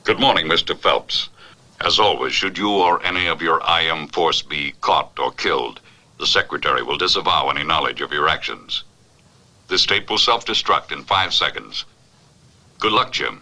Good morning, Mr. Phelps. As always, should you or any of your IM force be caught or killed, the Secretary will disavow any knowledge of your actions. This tape will self-destruct in 5 seconds. Good luck, Jim.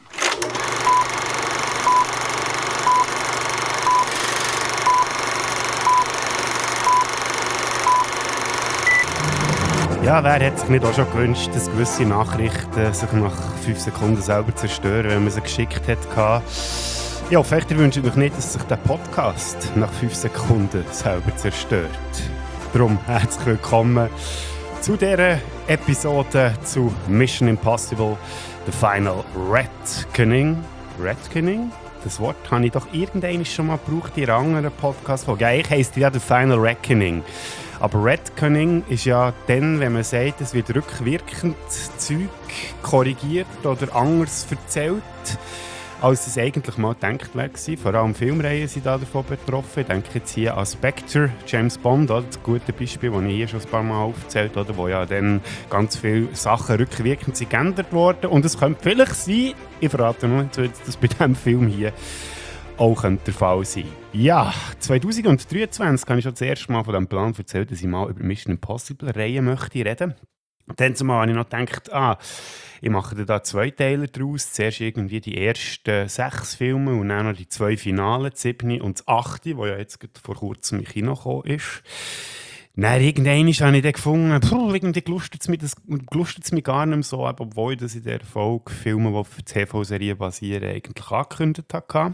Ja, wer hat sich nicht auch schon gewünscht, dass gewisse Nachrichten sich nach 5 Sekunden selber zerstören, wenn man sie geschickt hat? Ja, vielleicht wünscht euch nicht, dass sich der Podcast nach 5 Sekunden selber zerstört. Darum herzlich willkommen zu dieser Episode zu Mission Impossible The Final Reckoning. Reckoning? Das Wort habe ich doch irgendwann schon mal gebraucht in einer anderen Podcast-Folge. Ja, ich heisst ja The Final Reckoning. Aber Retconning ist ja dann, wenn man sagt, es wird rückwirkend Zeug korrigiert oder anders erzählt, als es eigentlich mal gedacht war. Vor allem Filmreihen sind davon betroffen. Ich denke jetzt hier an Spectre, James Bond, oder? Das gute Beispiel, das ich hier schon ein paar Mal aufgezählt habe, wo ja dann ganz viele Sachen rückwirkend sind geändert wurden. Und es könnte vielleicht sein, ich verrate noch nicht, dass bei diesem Film hier auch der Fall sein. Ja, 2023 habe ich schon das erste Mal von diesem Plan erzählt, dass ich mal über Mission Impossible Reihen möchte reden. Dann zumal habe ich noch gedacht, ich mache da 2 Teile draus. Zuerst irgendwie die ersten 6 Filme und dann noch die 2 Finale, das 7. und das 8., wo ja jetzt vor kurzem im Kino gekommen ist. Dann irgendwann habe ich dann gefunden, irgendwie gelustet es mich gar nicht mehr so, obwohl ich das in der Folge Filme, die auf TV-Serien basieren, eigentlich angekündigt hatte.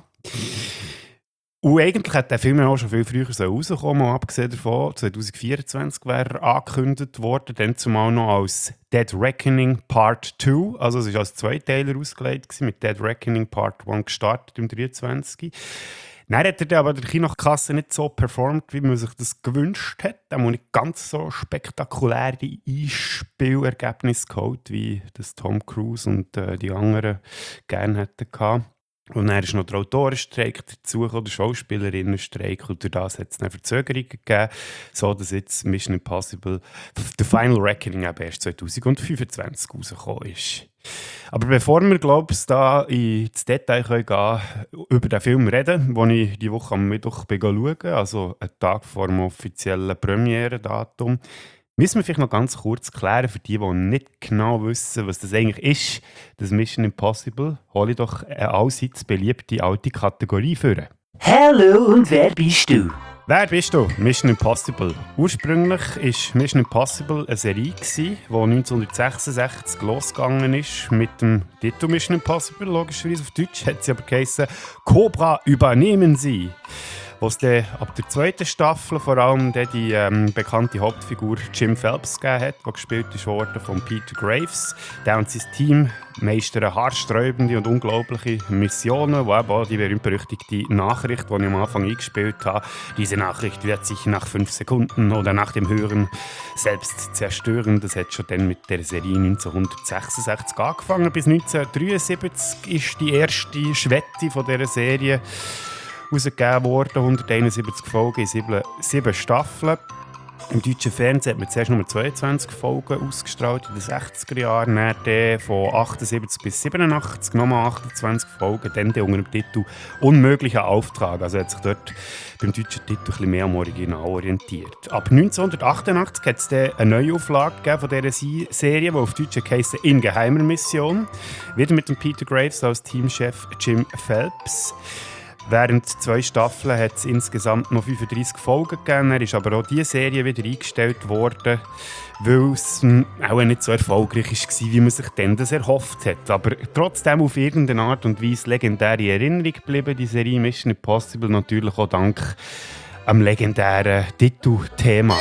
Und eigentlich hat der Film auch schon viel früher rauskommen, abgesehen davon, 2024 wäre er angekündigt worden, dann zumal noch als Dead Reckoning Part 2, also es war als 2-Teiler ausgelegt, mit Dead Reckoning Part 1 gestartet im 2023. Dann hat er aber der Kinokasse nicht so performt, wie man sich das gewünscht hat. Er hat nicht ganz so spektakuläre Einspielergebnisse geholt, wie das Tom Cruise und die anderen gerne hätten gehabt. Und dann ist noch der Autorenstreik dazu, der Schauspielerinnenstreik, und durch das hat es eine Verzögerung gegeben, so dass jetzt Mission Impossible The Final Reckoning eben erst 2025 rausgekommen ist. Aber bevor wir, glaube ich, da ins Detail gehen können, über den Film reden, den ich diese Woche am Mittwoch schauen, also einen Tag vor dem offiziellen Premiere-Datum, müssen wir vielleicht noch ganz kurz klären, für die nicht genau wissen, was das eigentlich ist, das Mission Impossible, hole ich doch eine allseits beliebte alte Kategorie für. Hallo, und wer bist du? Wer bist du? Mission Impossible. Ursprünglich war Mission Impossible eine Serie, die 1966 losgegangen ist mit dem Titel Mission Impossible, logischerweise auf Deutsch, hat sie aber geheißen «Cobra übernehmen Sie». Was dann ab der 2. Staffel vor allem die bekannte Hauptfigur Jim Phelps gegeben hat, die gespielt wurde von Peter Graves. Der und sein Team meistern haarsträubende und unglaubliche Missionen, wo eben auch die berühmt-berüchtigte Nachricht, die ich am Anfang eingespielt habe, diese Nachricht wird sich nach 5 Sekunden oder nach dem Hören selbst zerstören. Das hat schon dann mit der Serie 1966 angefangen. Bis 1973 ist die erste Schwette von dieser Serie rausgegeben worden, 171 Folgen in 7 Staffeln. Im deutschen Fernsehen hat man zuerst nur 22 Folgen ausgestrahlt in den 60er Jahren, dann von 78 bis 87 nochmal 28 Folgen, dann unter dem Titel «Unmöglicher Auftrag». Also hat sich dort beim deutschen Titel ein bisschen mehr am Original orientiert. Ab 1988 hat es dann eine Neuauflage von dieser Serie, die auf Deutsch heisst «In geheimer Mission», wieder mit dem Peter Graves als Teamchef Jim Phelps. Während 2 Staffeln hat es insgesamt noch 35 Folgen gegeben. Er ist aber auch diese Serie wieder eingestellt worden, weil es auch nicht so erfolgreich war, wie man sich dann das erhofft hat. Aber trotzdem auf irgendeine Art und Weise legendäre Erinnerung geblieben, die Serie Mission Impossible, natürlich auch dank am legendären Titelthema.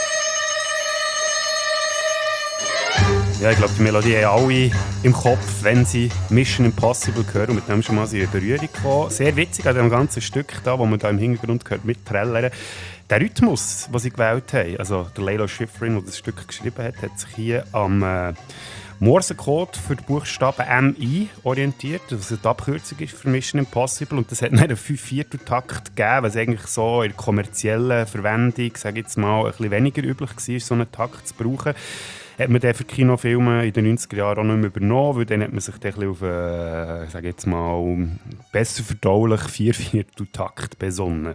Ja, ich glaube, die Melodie haben alle im Kopf, wenn sie Mission Impossible hören und mit dem schon mal in Berührung kommen. Sehr witzig an dem ganzen Stück da, wo man da im Hintergrund hört, mit Trällern. Der Rhythmus, den sie gewählt haben, also der Layla Schifrin, der das Stück geschrieben hat, hat sich hier am Morsecode für die Buchstaben MI orientiert, was eine Abkürzung ist für Mission Impossible. Und das hat dann einen 5/4-Takt gegeben, was eigentlich so in der kommerziellen Verwendung, sage ich jetzt mal, ein bisschen weniger üblich war, so einen Takt zu brauchen. hat man den für Kinofilme in den 90er Jahren auch nicht mehr übernommen, weil dann hat man sich dann ein bisschen auf, sage jetzt mal, besser verdaulich 4/4-Takt besonnen.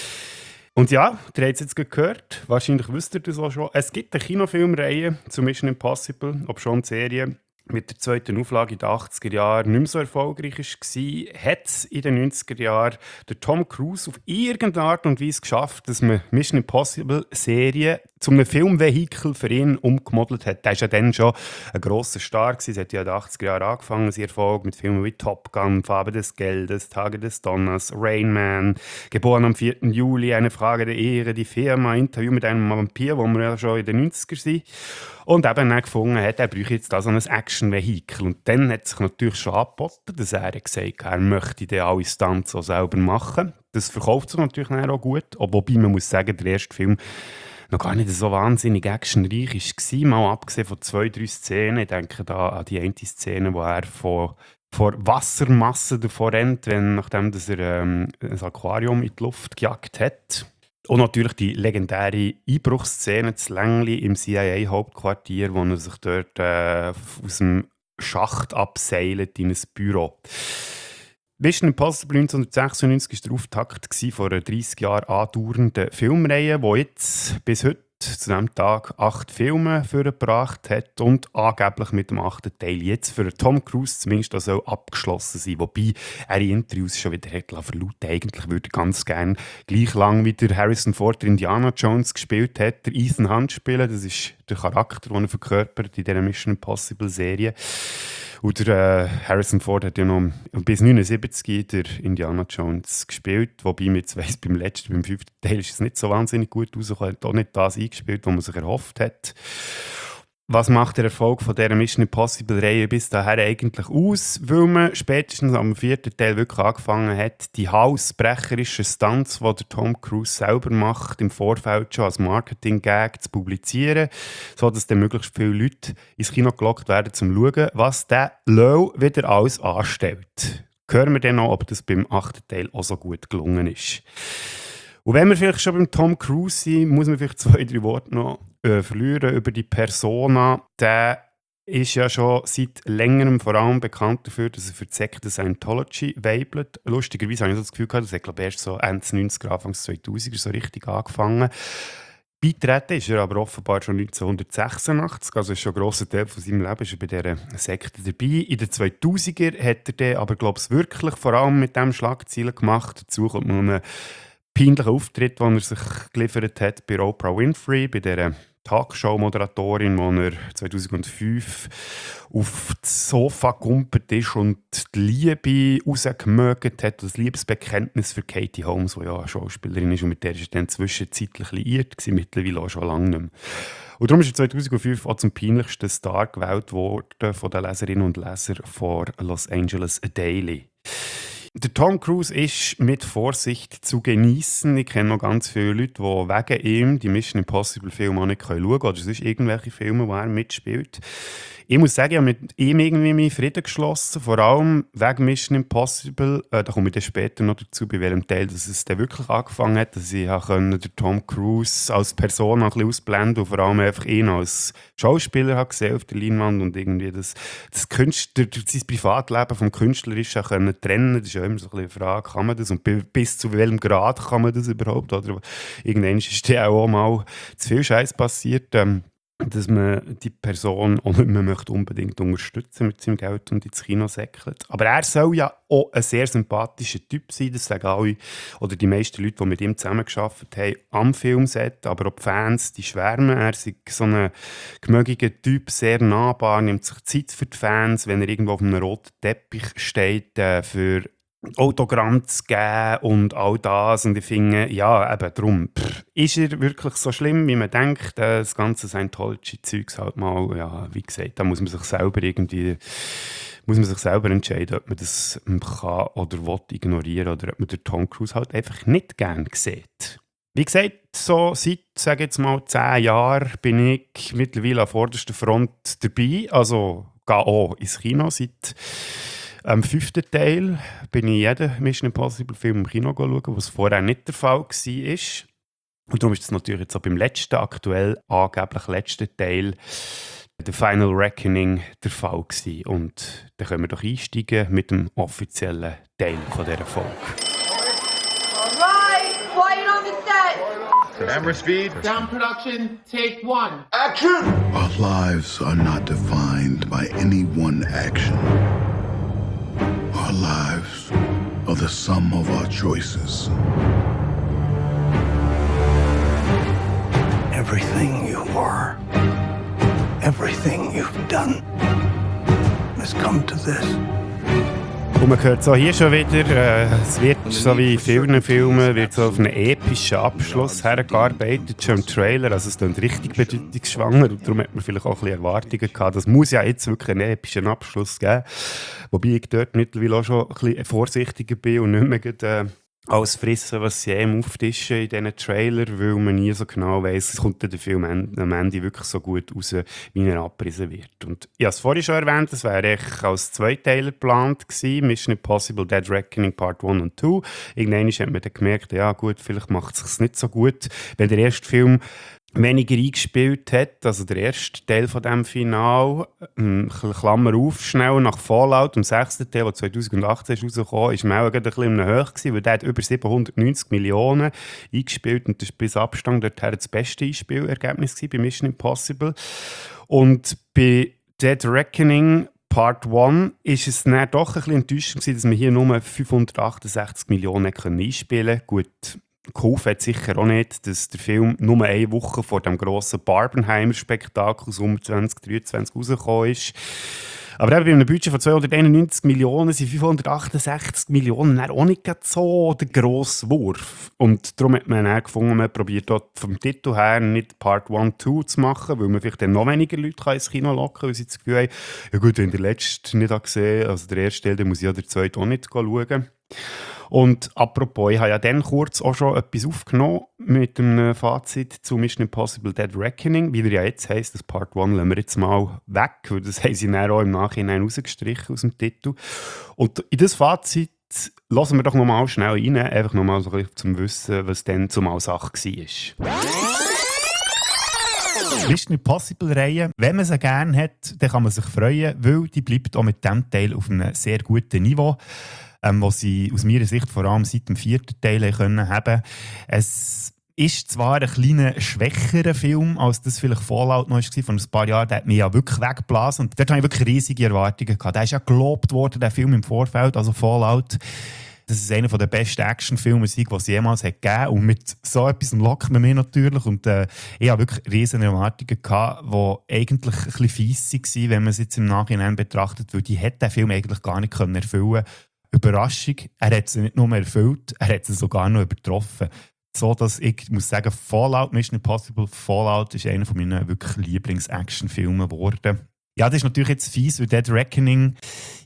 Und ja, ihr habt es jetzt gehört, wahrscheinlich wisst ihr das auch schon. Es gibt eine Kinofilmreihe zu Mission Impossible, ob schon die Serie mit der zweiten Auflage in den 80er Jahren nicht mehr so erfolgreich war, hat es in den 90er Jahren der Tom Cruise auf irgendeine Art und Weise geschafft, dass man Mission Impossible-Serie zu einem Filmvehikel für ihn umgemodelt hat. Der war ja dann schon ein grosser Star gewesen. Es hat ja in den 80er Jahren angefangen, sein Erfolg mit Filmen wie Top Gun, Farbe des Geldes, Tage des Donners, Rain Man, geboren am 4. Juli, eine Frage der Ehre, die Firma, Interview mit einem Vampir, wo wir ja schon in den 90er sind. Und eben dann gefunden hat, er bräuchte jetzt da so ein Action-Vehikel. Und dann hat sich natürlich schon angeboten, dass er gesagt hat, er möchte dann alle Stunts auch selber machen. Das verkauft sich natürlich auch gut. Wobei man muss sagen, der erste Film noch gar nicht so wahnsinnig actionreich war. Mal abgesehen von 2-3 Szenen. Ich denke da an die eine Szene, wo er vor Wassermassen davor rennt, nachdem dass er ein Aquarium in die Luft gejagt hat. Und natürlich die legendäre Einbruchsszene zu Langley im CIA-Hauptquartier, wo er sich dort aus dem Schacht abseilt in ein Büro. Mission Impossible 1996 war der Auftakt von einer 30 Jahre andauernden Filmreihe, die jetzt bis heute zu diesem Tag 8 Filme vorgebracht hat und angeblich mit dem 8. Teil jetzt für Tom Cruise zumindest soll abgeschlossen sein. Wobei er in Interviews schon wieder hat verlauten, eigentlich würde er ganz gerne gleich lang wie der Harrison Ford der Indiana Jones gespielt hat, der Ethan Hunt spielen. Das ist der Charakter, den er verkörpert in dieser Mission Impossible Serie. Und der Harrison Ford hat ja noch bis 1979 der Indiana Jones gespielt, wobei man jetzt weiss, beim 5. Teil ist es nicht so wahnsinnig gut rausgekommen, hat auch nicht das eingespielt, was man sich erhofft hat. Was macht der Erfolg von dieser Mission Impossible-Reihe bis dahin eigentlich aus? Weil man spätestens am 4. Teil wirklich angefangen hat, die hausbrecherischen Stunts, die der Tom Cruise selber macht, im Vorfeld schon als Marketing-Gag zu publizieren, sodass dann möglichst viele Leute ins Kino gelockt werden, um zu schauen, was der Low wieder alles anstellt. Hören wir dann noch, ob das beim 8. Teil auch so gut gelungen ist. Und wenn wir vielleicht schon beim Tom Cruise sind, muss man vielleicht 2-3 Worte noch verlieren über die Persona. Der ist ja schon seit längerem vor allem bekannt dafür, dass er für die Sekte Scientology weibelt. Lustigerweise habe ich so das Gefühl gehabt, dass er glaube erst so Ende 90er, Anfang 2000er so richtig angefangen. Beitreten ist er aber offenbar schon 1986, also ist schon ein grosser Teil von seinem Leben ist er bei dieser Sekte dabei. In den 2000er hat er dann aber glaube ich wirklich vor allem mit diesem Schlagzeilen gemacht. Dazu kommt noch ein peinlicher Auftritt, den er sich geliefert hat bei Oprah Winfrey, bei dieser Talkshow-Moderatorin, wo er 2005 auf das Sofa gegumpelt ist und die Liebe rausgemögt hat, das Liebesbekenntnis für Katie Holmes, die ja eine Schauspielerin ist und mit der ist er dann zwischenzeitlich liiert gewesen, mittlerweile auch schon lange nicht mehr. Und darum ist er 2005 auch zum peinlichsten Star gewählt worden von den Leserinnen und Lesern von Los Angeles Daily. Der Tom Cruise ist mit Vorsicht zu genießen. Ich kenne noch ganz viele Leute, die wegen ihm die Mission Impossible Filme auch nicht schauen können oder sonst irgendwelche Filme, wo er mitspielt. Ich muss sagen, ich habe mit ihm irgendwie meinen Frieden geschlossen, vor allem wegen Mission Impossible. Da komme ich dann später noch dazu, bei welchem Teil dass es dann wirklich angefangen hat, dass ich den Tom Cruise als Person ein bisschen ausblenden und vor allem einfach ihn als Schauspieler gesehen auf der Leinwand und irgendwie das Künstler, sein Privatleben vom Künstlerischen trennen können. Das ist ja immer so eine Frage, kann man das und bis zu welchem Grad kann man das überhaupt? Oder irgendwann ist dann auch mal zu viel Scheiß passiert. Dass man die Person auch nicht mehr möchte unbedingt unterstützen mit seinem Geld und ins Kino säckelt. Aber er soll ja auch ein sehr sympathischer Typ sein, das sagen alle, oder die meisten Leute, die mit ihm zusammengearbeitet haben, am Filmset, aber auch die Fans, die schwärmen. Er ist so ein gemögiger Typ, sehr nahbar, nimmt sich Zeit für die Fans, wenn er irgendwo auf einem roten Teppich steht, für Autogramm zu geben und all das. Und ich finde, ja, eben darum, ist er wirklich so schlimm, wie man denkt? Das ganze Scientology-Zeugs halt mal, ja, wie gesagt, da muss man sich selber entscheiden, ob man das kann oder will ignorieren oder ob man den Tom Cruise halt einfach nicht gerne sieht. Wie gesagt, so seit, sage jetzt mal, 10 Jahren bin ich mittlerweile an vorderster Front dabei, also gehe auch ins Kino seit am 5. Teil bin ich jeden Mission Impossible Film im Kino schauen, was vorher nicht der Fall war. Und darum ist es natürlich jetzt auch beim letzten, aktuell angeblich letzten Teil The Final Reckoning der Fall gewesen. Und dann können wir doch einsteigen mit dem offiziellen Teil von dieser Folge. Alright, quiet on the set. Camera speed. Sound production, take one. Action! Our lives are not defined by any one action. Our lives are the sum of our choices. Everything you are, everything you've done, has come to this. Und man hört so hier schon wieder, es wird so wie in vielen Filmen wird so auf einen epischen Abschluss hergearbeitet, schon im Trailer, also es klingt richtig bedeutungsschwanger und darum hat man vielleicht auch ein bisschen Erwartungen gehabt. Das muss ja jetzt wirklich einen epischen Abschluss geben, wobei ich dort mittlerweile auch schon ein bisschen vorsichtiger bin und nicht mehr gerade, alles fressen, was sie auftischen in diesen Trailer, weil man nie so genau weiss, kommt der Film am Ende wirklich so gut raus, wie er abgerissen wird. Und ich habe es vorhin schon erwähnt, es wäre als Zweiteiler geplant gewesen, Mission Impossible Dead Reckoning Part 1 und 2. Irgendwann hat man dann gemerkt, ja gut, vielleicht macht es sich nicht so gut, wenn der erste Film weniger eingespielt hat, also der erste Teil von diesem Final, Klammer auf, schnell nach Fallout, im 6. Teil, der 2018 ist rausgekommen, ist man auch ein bisschen hoch gewesen, weil der hat über 790 Millionen eingespielt und das war bis Abstand dorthin das beste Einspielergebnis bei Mission Impossible. Und bei Dead Reckoning Part 1 ist es dann doch ein bisschen enttäuschend gewesen, dass man hier nur 568 Millionen einspielen konnte. Gut, geholfen hat sicher auch nicht, dass der Film nur eine Woche vor dem grossen Barbenheimer-Spektakel Sommer 2023 rausgekommen ist. Aber eben bei einem Budget von 291 Millionen sind 568 Millionen auch nicht so der grosse Wurf. Und darum hat man dann gefunden, man probiert dort vom Titel her nicht Part 1, 2 zu machen, weil man vielleicht dann noch weniger Leute ins Kino locken kann, weil sie das Gefühl haben, ja gut, wenn der letzte nicht gesehen, also der erste Teil, dann muss ich ja der zweite auch nicht schauen. Und apropos, ich habe ja dann kurz auch schon etwas aufgenommen mit einem Fazit zu Mission Impossible Dead Reckoning. Wie der ja jetzt heisst, das Part 1 lassen wir jetzt mal weg, weil das haben sie dann auch im Nachhinein rausgestrichen aus dem Titel. Und in das Fazit hören wir doch noch mal schnell rein, einfach noch mal so ein bisschen zum Wissen, was dann zumal Sache war. Mission Impossible-Reihe, wenn man sie gerne hat, dann kann man sich freuen, weil die bleibt auch mit diesem Teil auf einem sehr guten Niveau. Was sie aus meiner Sicht vor allem seit dem 4. Teil haben können. Es ist zwar ein kleiner schwächerer Film, als das vielleicht Fallout noch war, vor ein paar Jahren. Der hat mich ja wirklich weggeblasen und dort hatte ich wirklich riesige Erwartungen gehabt. Der ist ja gelobt worden, der Film im Vorfeld, also Fallout. Das ist einer der besten Actionfilme, die es jemals hat gegeben. Und mit so etwas lockt man mich natürlich. Und ich hatte wirklich riesige Erwartungen gehabt, die eigentlich ein bisschen fies waren, wenn man es jetzt im Nachhinein betrachtet, weil die hätte der Film eigentlich gar nicht erfüllen können. Überraschung, er hat sie nicht nur erfüllt, er hat sie sogar noch übertroffen. So dass ich muss sagen, Fallout, Mission Impossible Fallout ist einer von meinen wirklich Lieblings-Action-Filmen geworden. Ja, das ist natürlich jetzt fies, weil Dead Reckoning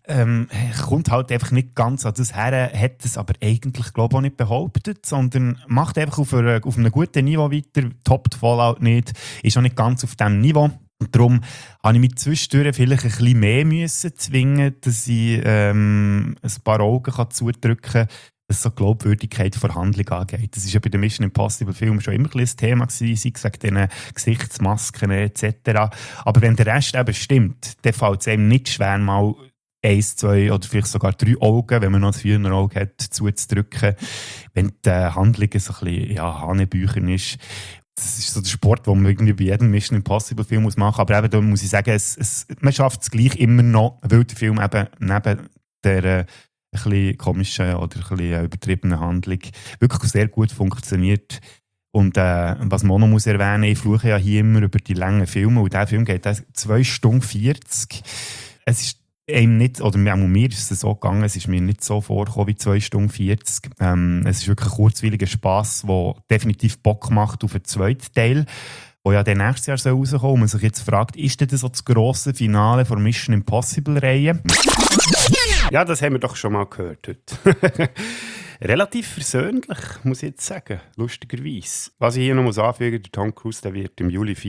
kommt halt einfach nicht ganz an das her, hat es aber eigentlich, glaube ich, auch nicht behauptet, sondern macht einfach auf einem guten Niveau weiter, toppt Fallout nicht, ist auch nicht ganz auf diesem Niveau. Und darum habe ich mich zwischendurch vielleicht ein bisschen mehr müssen zwingen, dass ich ein paar Augen zudrücken kann, was so die Glaubwürdigkeit der Handlung angeht. Das war ja bei den Mission Impossible Filmen schon immer ein Thema gewesen, sei es wegen diesen Gesichtsmasken etc. Aber wenn der Rest eben stimmt, dann fällt es einem nicht schwer, mal 1, 2 oder vielleicht sogar 3 Augen, wenn man noch ein 4er Auge hat, zuzudrücken, wenn die Handlung so ein bisschen hanebüchen ist. Das ist so der Sport, den man irgendwie bei jedem Mission Impossible Film machen muss. Aber eben, da muss ich sagen, man schafft es gleich immer noch, weil der Film eben neben der ein bisschen komischen oder ein bisschen übertriebenen Handlung wirklich sehr gut funktioniert. Und was man auch noch erwähnen muss, ich fluche ja hier immer über die langen Filme und dieser Film geht 2 Stunden 40. Es ist nicht, oder mir ist es so gegangen, es ist mir nicht so vorgekommen wie 2 Stunden 40. Es ist wirklich ein kurzweiliger Spass, der definitiv Bock macht auf den zweiten Teil, der ja dann nächstes Jahr rauskommen soll. Und man sich jetzt fragt, ist das so das grosse Finale der Mission Impossible-Reihe? Ja, das haben wir doch schon mal gehört heute. Relativ versöhnlich, muss ich jetzt sagen, lustigerweise. Was ich hier noch muss anfügen, der Tom Cruise, der wird im Juli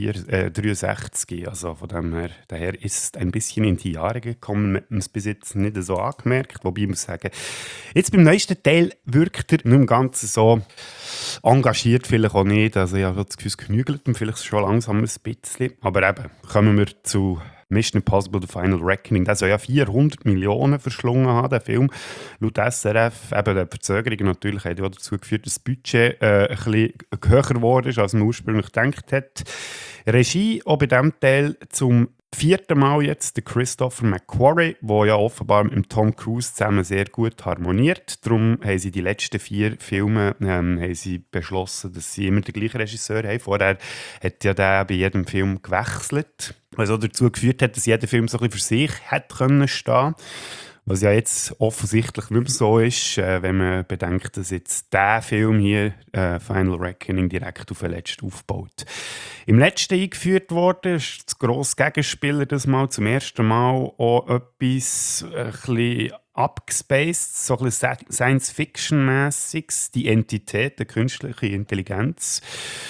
63, also von dem her, daher ist ein bisschen in die Jahre gekommen, man hat es bis jetzt nicht so angemerkt, wobei ich muss sagen, jetzt beim neuesten Teil wirkt er nicht im Ganzen so engagiert, vielleicht auch nicht, also ich habe das Gefühl, es genügelt ihm vielleicht schon langsam ein bisschen, aber eben, kommen wir zu Mission Impossible The Final Reckoning. Der soll ja 400 Millionen verschlungen haben, der Film. Laut SRF, eben der Verzögerung natürlich, hat ja dazu geführt, dass das Budget ein bisschen höher geworden ist, als man ursprünglich gedacht hat. Regie auch bei diesem Teil zum 4. Mal jetzt der Christopher McQuarrie, der ja offenbar mit dem Tom Cruise zusammen sehr gut harmoniert. Darum haben sie die letzten 4 Filme haben sie beschlossen, dass sie immer den gleichen Regisseur haben. Vorher hat ja der bei jedem Film gewechselt, was auch dazu geführt hat, dass jeder Film so ein bisschen für sich hätte können stehen. Was ja jetzt offensichtlich nicht mehr so ist, wenn man bedenkt, dass jetzt dieser Film hier, Final Reckoning, direkt auf den letzten aufbaut. Im letzten eingeführt wurde, ist das grosse Gegenspieler das mal zum ersten Mal auch etwas ein bisschen abgespaced, so ein bisschen Science-Fiction-mässiges, die Entität, die künstliche Intelligenz,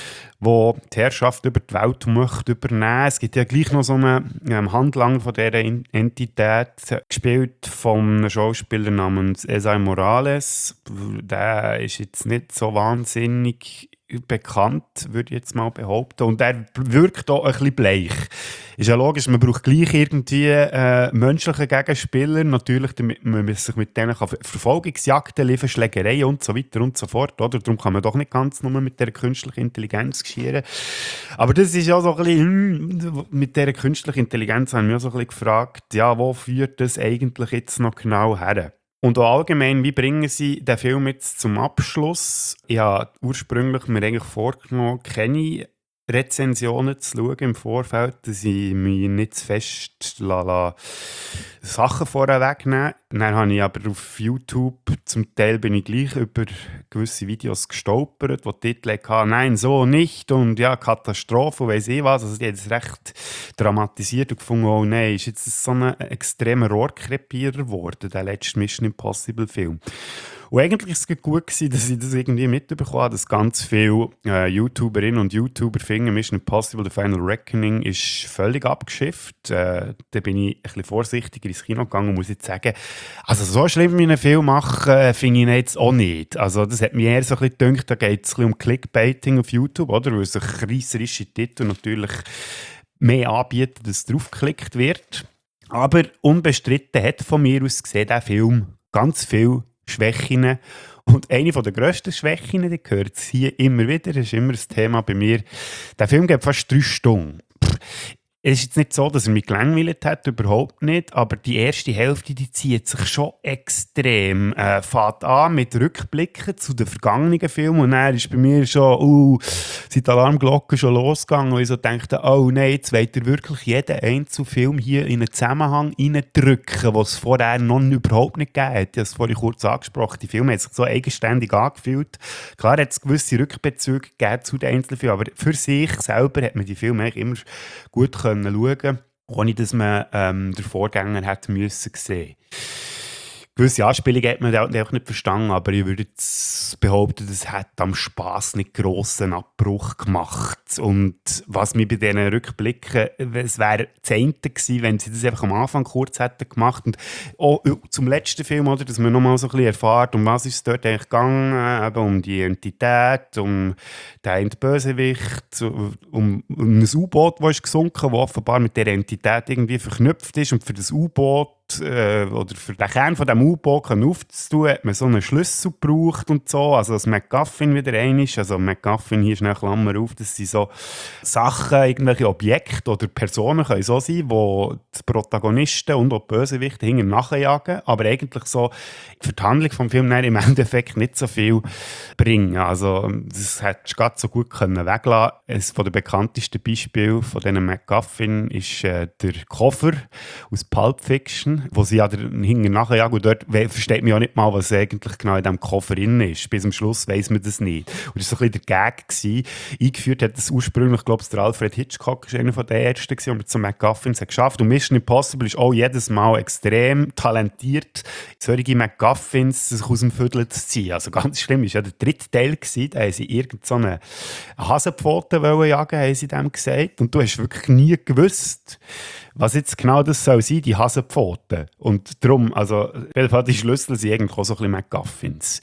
wo die Herrschaft über die Welt möchte übernehmen. Es gibt ja gleich noch so einen Handlanger von dieser Entität, gespielt von einem Schauspieler namens Esai Morales. Der ist jetzt nicht so wahnsinnig bekannt, würde ich jetzt mal behaupten. Und er wirkt auch ein bisschen bleich. Ist ja logisch, man braucht gleich irgendwie menschliche Gegenspieler, natürlich, damit man sich mit denen Verfolgungsjagden liefern, Schlägereien und so weiter und so fort. Oder? Darum kann man doch nicht ganz nur mit dieser künstlichen Intelligenz schieren. Aber das ist ja so ein bisschen, mit dieser künstlichen Intelligenz haben wir auch so ein bisschen gefragt, ja, wo führt das eigentlich jetzt noch genau her? Und auch allgemein, wie bringen Sie den Film jetzt zum Abschluss? Ich habe ursprünglich mir eigentlich vorgenommen, keine Rezensionen zu schauen im Vorfeld, dass ich mich nicht zu fest Sachen vorwegnehmen. Dann habe ich aber auf YouTube, zum Teil bin ich gleich über gewisse Videos gestolpert, wo die Titel hatten, «Nein, so nicht» und «Ja, Katastrophe» und weiss ich was. Also die haben es recht dramatisiert und gefunden, «Oh nein, ist jetzt so ein extremer Rohrkrepierer geworden, der letzte Mission Impossible Film». Und eigentlich war es gut, dass ich das irgendwie mitbekommen habe, dass ganz viele YouTuberinnen und YouTuber finden, Mission Impossible The Final Reckoning ist völlig abgeschifft. Da bin ich ein bisschen vorsichtiger ins Kino gegangen und muss jetzt sagen, also so schlimm wie einen Film machen, finde ich ihn jetzt auch nicht. Also das hat mich eher so ein bisschen gedacht, da geht es ein bisschen um Clickbaiting auf YouTube, oder? Weil sich reisserische Titel natürlich mehr anbieten, dass draufgeklickt wird. Aber unbestritten hat von mir aus gesehen der Film ganz viel Schwächen. Und eine der grössten Schwächen, die gehört hier immer wieder, das ist immer ein Thema bei mir. Der Film geht fast 3 Stunden. Es ist jetzt nicht so, dass er mich gelangweilt hat, überhaupt nicht, aber die erste Hälfte, die zieht sich schon extrem. Fängt an mit Rückblicken zu den vergangenen Filmen und dann ist bei mir schon, sind die Alarmglocken schon losgegangen und ich so dachte, oh nein, jetzt wollt ihr wirklich jeden einzelnen Film hier in einen Zusammenhang reindrücken, was es vorher noch überhaupt nicht gegeben hat. Ich habe es vorhin kurz angesprochen, die Filme haben sich so eigenständig angefühlt. Klar hat es gewisse Rückbezüge gegeben zu den einzelnen Filmen, aber für sich selber hat man die Filme eigentlich immer gut schauen, ohne dass man den Vorgänger hätte müssen sehen. Gewisse Anspielungen hat man auch nicht verstanden, aber ich würde jetzt behaupten, das hat am Spass nicht grossen Abbruch gemacht. Und was mich bei diesen Rückblicken, es wäre das eine gewesen, wenn sie das einfach am Anfang kurz hätten gemacht. Und auch zum letzten Film, oder, dass man nochmal so ein bisschen erfährt, um was ist es dort eigentlich gegangen, eben um die Entität, um den Bösewicht, um ein U-Boot, das ist gesunken, das offenbar mit dieser Entität irgendwie verknüpft ist. Und für das U-Boot oder für den Kern von diesem U-Boot aufzutun, hat man so einen Schlüssel gebraucht und so, also das MacGuffin wieder ein ist, also MacGuffin hier ist eine Klammer auf, das sind so Sachen, irgendwelche Objekte oder Personen können so sein, die die Protagonisten und auch die Bösewichte hinten nachjagen, aber eigentlich so für die Handlung des Films im Endeffekt nicht so viel bringen. Also das hättest du gerade so gut können weglassen. Eines der bekanntesten Beispiele von diesen MacGuffin ist der Koffer aus Pulp Fiction. McGuffin, wo sie ja hinten nachjagen. Und dort versteht man ja nicht mal, was eigentlich genau in diesem Koffer drin ist. Bis zum Schluss weiss man das nicht. Und das war so ein bisschen der Gag gewesen. Eingeführt hat das ursprünglich, glaube ich, der Alfred Hitchcock ist einer der ersten gewesen, und zum McGuffins hat geschafft. Und Mission Impossible ist auch jedes Mal extrem talentiert, solche McGuffins sich aus dem Viertel zu ziehen. Also ganz schlimm ist ja der dritte Teil gewesen, da haben sie irgend so eine Hasenpfote jagen, haben sie dem gesagt. Und du hast wirklich nie gewusst, was jetzt genau das soll sein, die Hasenpfoten. Und darum, also, auf jeden Fall, die Schlüssel sind eigentlich auch so ein bisschen McGuffins.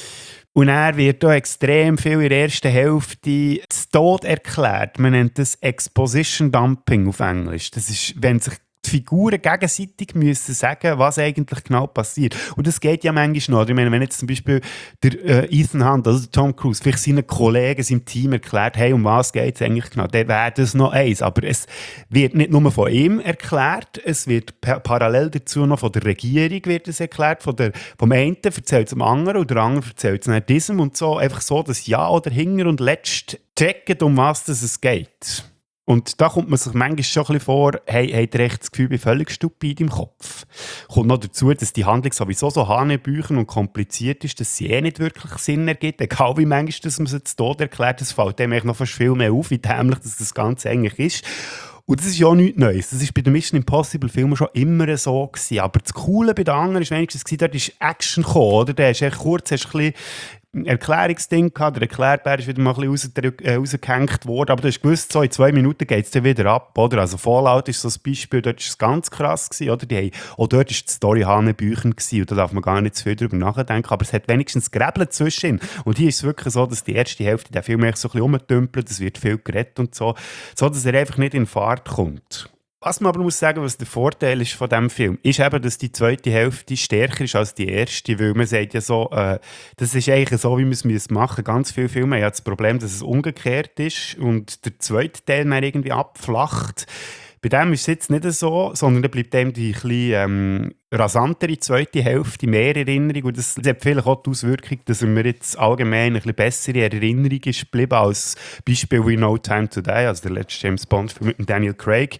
Und er wird hier extrem viel in der ersten Hälfte zu Tod erklärt. Man nennt das Exposition Dumping auf Englisch. Das ist, wenn sich die Figuren gegenseitig müssen sagen, was eigentlich genau passiert. Und das geht ja manchmal noch. Ich meine, wenn jetzt zum Beispiel der Ethan Hunt, also der Tom Cruise, vielleicht seinen Kollegen, seinem Team erklärt, hey, um was geht es eigentlich genau, dann wäre das noch eins. Aber es wird nicht nur von ihm erklärt, es wird parallel dazu noch von der Regierung wird es erklärt. Vom einen erzählt es dem anderen und der andere erzählt es nach diesem und so. Einfach so, dass ja oder hinger und letzt checken, um was es geht. Und da kommt man sich manchmal schon ein bisschen vor, hey, habt ihr echt das Gefühl, ich bin völlig stupid im Kopf. Kommt noch dazu, dass die Handlung sowieso so hanebüchen und kompliziert ist, dass sie nicht wirklich Sinn ergibt. Egal wie manchmal dass man es zu Tode erklärt, das fällt dem noch fast viel mehr auf, wie dämlich das Ganze eigentlich ist. Und das ist ja nichts Neues. Das war bei den Mission Impossible Filmen schon immer so gewesen. Aber das Coole bei den anderen war wenigstens, dort ist Action gekommen, oder? Da hast du kurz ein bisschen Erklärungsding gehabt, der Erklärbär ist wieder mal ein bisschen rausgehängt worden, aber du hast gewusst, so in 2 Minuten geht es dann wieder ab, oder? Also Fallout ist so ein Beispiel, dort war es ganz krass gewesen, oder? Auch dort war die Story hanebüchen gewesen, und da darf man gar nicht zu viel darüber nachdenken, aber es hat wenigstens Gräbel zwischen. Und hier ist es wirklich so, dass die erste Hälfte der Film so ein bisschen rumtümpelt, es wird viel geredet und so, dass er einfach nicht in Fahrt kommt. Was man aber muss sagen, was der Vorteil ist von diesem Film, ist eben, dass die zweite Hälfte stärker ist als die erste, weil man sagt ja so, das ist eigentlich so, wie man es machen muss. Ganz viele Filme haben ja das Problem, dass es umgekehrt ist und der zweite Teil dann irgendwie abflacht. Bei dem ist es jetzt nicht so, sondern da bleibt dem die ein rasantere zweite Hälfte mehr Erinnerung. Und das hat vielleicht auch die Auswirkung, dass er mir jetzt allgemein ein bisschen bessere Erinnerung ist geblieben als Beispiel wie No Time to Die, also der letzte James Bond-Film mit Daniel Craig.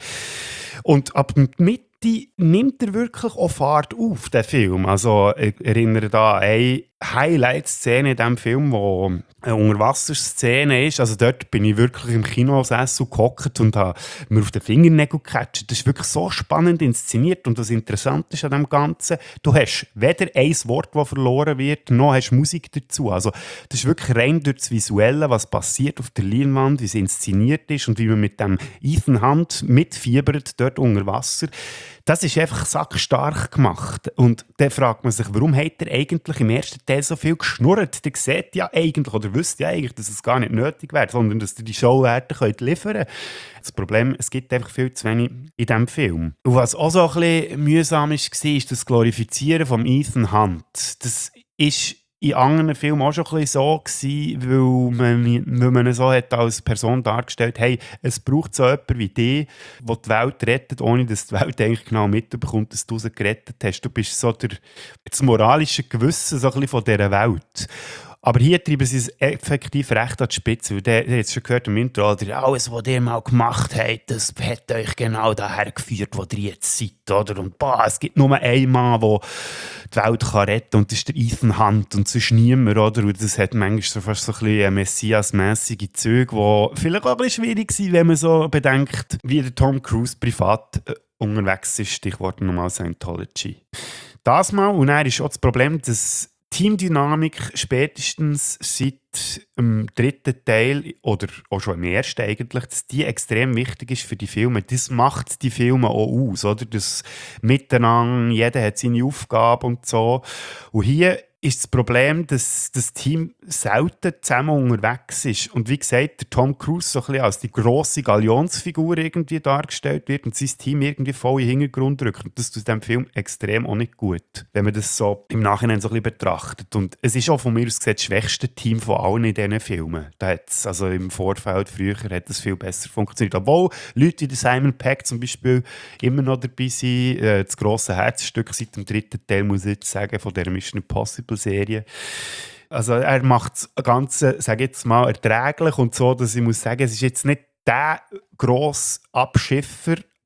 Und ab der Mitte nimmt er wirklich auch Fahrt auf, der Film. Also ich erinnere da an eine Highlight-Szene in diesem Film, wo eine Unterwasserszene ist. Also dort bin ich wirklich im Kinosessel gehockt und habe mir auf den Fingernägel gecatcht. Das ist wirklich so spannend inszeniert. Und das Interessante ist an dem Ganzen, du hast weder ein Wort, das verloren wird, noch hast Musik dazu. Also das ist wirklich rein durch das Visuelle, was passiert auf der Leinwand, wie es inszeniert ist und wie man mit dem Ethan Hunt mitfiebert dort unter Wasser. Das ist einfach sackstark gemacht. Und dann fragt man sich, warum hat er eigentlich im ersten Teil so viel geschnurrt? Der sieht ja eigentlich, oder wüsste ja eigentlich, dass es gar nicht nötig wäre, sondern dass die Showwerte liefern können. Das Problem, es gibt einfach viel zu wenig in diesem Film. Und was auch so ein bisschen mühsam war, ist das Glorifizieren von Ethan Hunt. Das ist in anderen Filmen auch schon ein bisschen so gewesen, weil man ihn so hat als Person dargestellt, hey, es braucht so jemanden wie dich, der die Welt rettet, ohne dass die Welt eigentlich genau mitbekommt, dass du sie gerettet hast. Du bist so das moralische Gewissen so ein bisschen von dieser Welt. Aber hier treiben sie es effektiv recht an die Spitze. Ihr habt es schon gehört im Intro, oder? Alles, was ihr mal gemacht habt, das hat euch genau daher geführt, wo ihr jetzt seid. Oder? Und es gibt nur einen Mann, der die Welt retten kann, und das ist der Ethan Hunt, und sonst niemand. Oder? Und das hat manchmal so fast so ein bisschen Messias-mässige Züge, die vielleicht auch ein bisschen schwierig sind, wenn man so bedenkt, wie der Tom Cruise privat unterwegs ist. Stichwort nochmal Scientology. Das mal, und dann ist auch das Problem, dass Teamdynamik spätestens seit dem dritten Teil oder auch schon im ersten eigentlich, dass die extrem wichtig ist für die Filme. Das macht die Filme auch aus, oder? Das Miteinander, jeder hat seine Aufgabe und so. Und hier ist das Problem, dass das Team selten zusammen unterwegs ist. Und wie gesagt, der Tom Cruise so ein bisschen als die grosse Galionsfigur irgendwie dargestellt wird und sein Team irgendwie voll in den Hintergrund rückt. Und das tut diesem Film extrem auch nicht gut, wenn man das so im Nachhinein so ein bisschen betrachtet. Und es ist auch von mir aus gesehen das schwächste Team von allen in diesen Filmen. Da hat's, also im Vorfeld früher hat das viel besser funktioniert. Obwohl Leute wie Simon Pegg zum Beispiel immer noch dabei sind. Das grosse Herzstück seit dem dritten Teil, muss ich jetzt sagen, von der Mission Impossible Serie. Also er macht das Ganze, sage ich jetzt mal, erträglich und so, dass ich muss sagen, es ist jetzt nicht der grosse Abschiffer,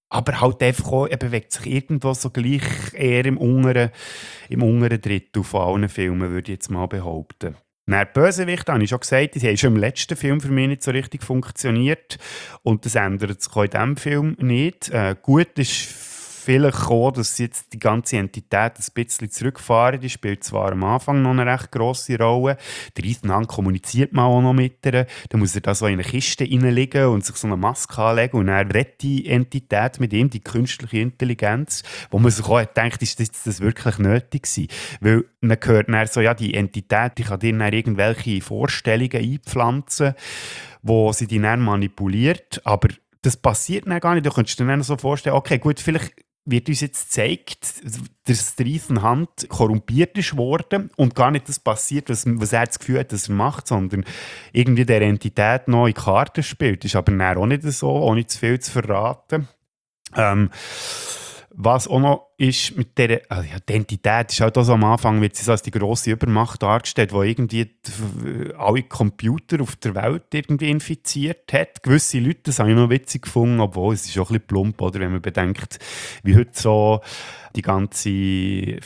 aber halt einfach auch, er bewegt sich irgendwo so gleich eher im unteren Drittel von allen Filmen, würde ich jetzt mal behaupten. Dann Bösewicht, habe ich schon gesagt, die haben schon im letzten Film für mich nicht so richtig funktioniert. Und das ändert sich auch in diesem Film nicht. Gut ist vielleicht auch, dass jetzt die ganze Entität ein bisschen zurückgefahren ist, spielt zwar am Anfang noch eine recht grosse Rolle. Der Ethan Hunt kommuniziert mal auch noch mit ihr. Dann muss er da so in eine Kiste reinlegen und sich so eine Maske anlegen und dann redet die Entität mit ihm, die künstliche Intelligenz, wo man sich auch denkt, ist das wirklich nötig gewesen? Weil man hört dann so, ja, die Entität, die kann dir dann irgendwelche Vorstellungen einpflanzen, wo sie die dann manipuliert, aber das passiert dann gar nicht. Du könntest dir dann so vorstellen, okay, gut, vielleicht wird uns jetzt gezeigt, dass der Ethan Hunt korrumpiert ist worden und gar nicht das passiert, was er das Gefühl hat, dass er macht, sondern irgendwie der Entität neue Karten spielt. Das ist aber dann auch nicht so, ohne zu viel zu verraten. Was auch noch ist mit der die Identität, ist halt auch so am Anfang wird sie so als die grosse Übermacht dargestellt, die irgendwie alle Computer auf der Welt irgendwie infiziert hat. Gewisse Leute, das habe ich noch witzig gefunden, obwohl es ist auch ein bisschen plump, oder, wenn man bedenkt, wie heute so die ganze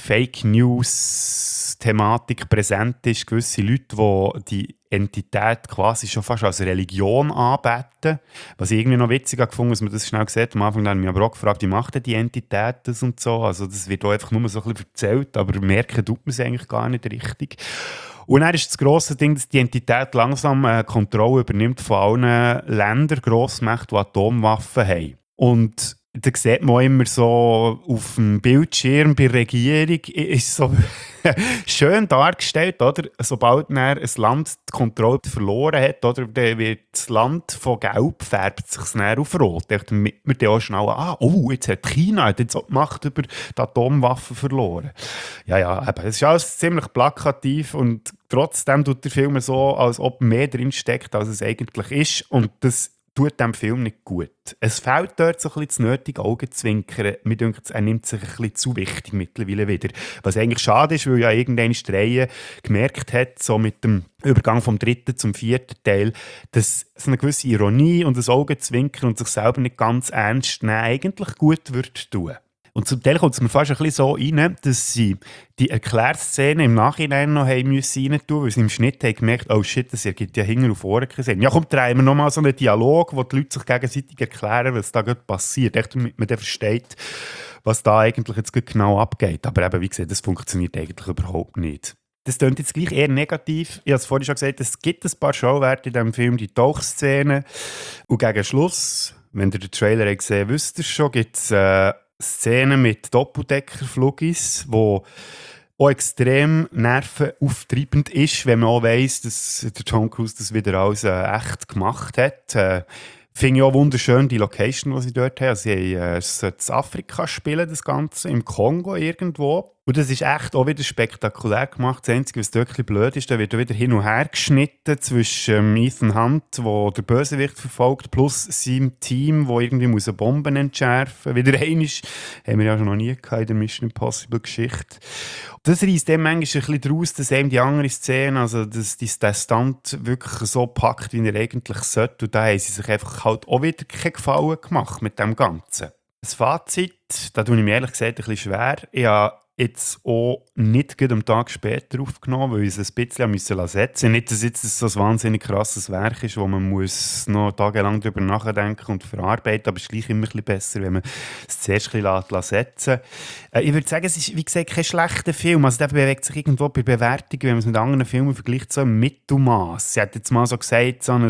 Fake-News-Thematik präsent ist. Gewisse Leute, die Entität quasi schon fast als Religion anbeten. Was ich irgendwie noch witziger gefunden, dass man das schnell sieht. Am Anfang habe ich mich aber auch gefragt, wie macht denn die Entität das und so? Also das wird auch einfach nur so ein bisschen erzählt, aber merken tut man es eigentlich gar nicht richtig. Und dann ist das grosse Ding, dass die Entität langsam Kontrolle übernimmt von allen Ländern, Grossmächten, die Atomwaffen haben. Und da sieht man auch immer so auf dem Bildschirm bei der Regierung, ist so schön dargestellt, oder? Sobald ein Land die Kontrolle verloren hat, oder, dann wird das Land von Gelb, färbt sich dann auf Rot. Damit wir dann auch schnell, jetzt hat China jetzt auch die Macht über die Atomwaffen verloren. Ja, eben, es ist alles ziemlich plakativ und trotzdem tut der Film so, als ob mehr drin steckt, als es eigentlich ist. Und das tut dem Film nicht gut. Es fehlt dort so ein bisschen das nötige Augenzwinkern. Mir denkt, er nimmt sich ein bisschen zu wichtig mittlerweile wieder. Was eigentlich schade ist, weil ja irgendeine Streihe gemerkt hat, so mit dem Übergang vom 3. zum 4. Teil, dass so eine gewisse Ironie und das Augenzwinkern und sich selber nicht ganz ernst nehmen eigentlich gut wird tun. Und zum Teil kommt es mir fast ein bisschen so rein, dass sie die Erklärszene im Nachhinein noch haben müssen rein tun, weil sie im Schnitt haben gemerkt, oh shit, das ergibt ja hinten und vorne keinen Sinn. Ja, komm, drehen wir nochmal so einen Dialog, wo die Leute sich gegenseitig erklären, was da gerade passiert, echt, damit man dann versteht, was da eigentlich jetzt genau abgeht. Aber eben, wie gesagt, das funktioniert eigentlich überhaupt nicht. Das klingt jetzt gleich eher negativ. Ich habe es vorhin schon gesagt, es gibt ein paar Schauwerte in diesem Film, die Tauchszene. Und gegen Schluss, wenn ihr den Trailer habt gesehen, wisst ihr schon, gibt es Szenen mit Doppeldeckerflugis, wo auch extrem nervenauftreibend ist, wenn man auch weiss, dass der Tom Cruise das wieder alles echt gemacht hat. Finde ich auch wunderschön, die Location, die sie dort haben. Also sie haben in Afrika spielen, das Ganze, im Kongo irgendwo. Und das ist echt auch wieder spektakulär gemacht. Das Einzige, was dort ein bisschen blöd ist, da wird wieder hin und her geschnitten zwischen Ethan Hunt, der der Bösewicht verfolgt, plus seinem Team, das irgendwie muss eine Bombe entschärfen muss. Wieder einmal, haben wir ja schon noch nie gehabt in der Mission Impossible Geschichte. Das reisst dem manchmal ein bisschen daraus, dass eben die andere Szene, also dass der Stunt wirklich so packt, wie er eigentlich sollte. Und da haben sie sich einfach halt auch wieder keinen Gefallen gemacht mit dem Ganzen. Das Fazit, da tue ich mir ehrlich gesagt ein bisschen schwer. Ich habe jetzt auch nicht gerade am Tag später aufgenommen, weil ich es ein bisschen setzen musste. Nicht, dass jetzt so ein wahnsinnig krasses Werk ist, wo man muss noch tagelang darüber nachdenken und verarbeiten, aber es ist gleich immer ein bisschen besser, wenn man es zuerst ein bisschen setzen lässt. Ich würde sagen, es ist, wie gesagt, kein schlechter Film. Also der bewegt sich irgendwo bei Bewertung, wenn man es mit anderen Filmen vergleicht, so im Mittelmaß. Sie hat jetzt mal so gesagt, so ein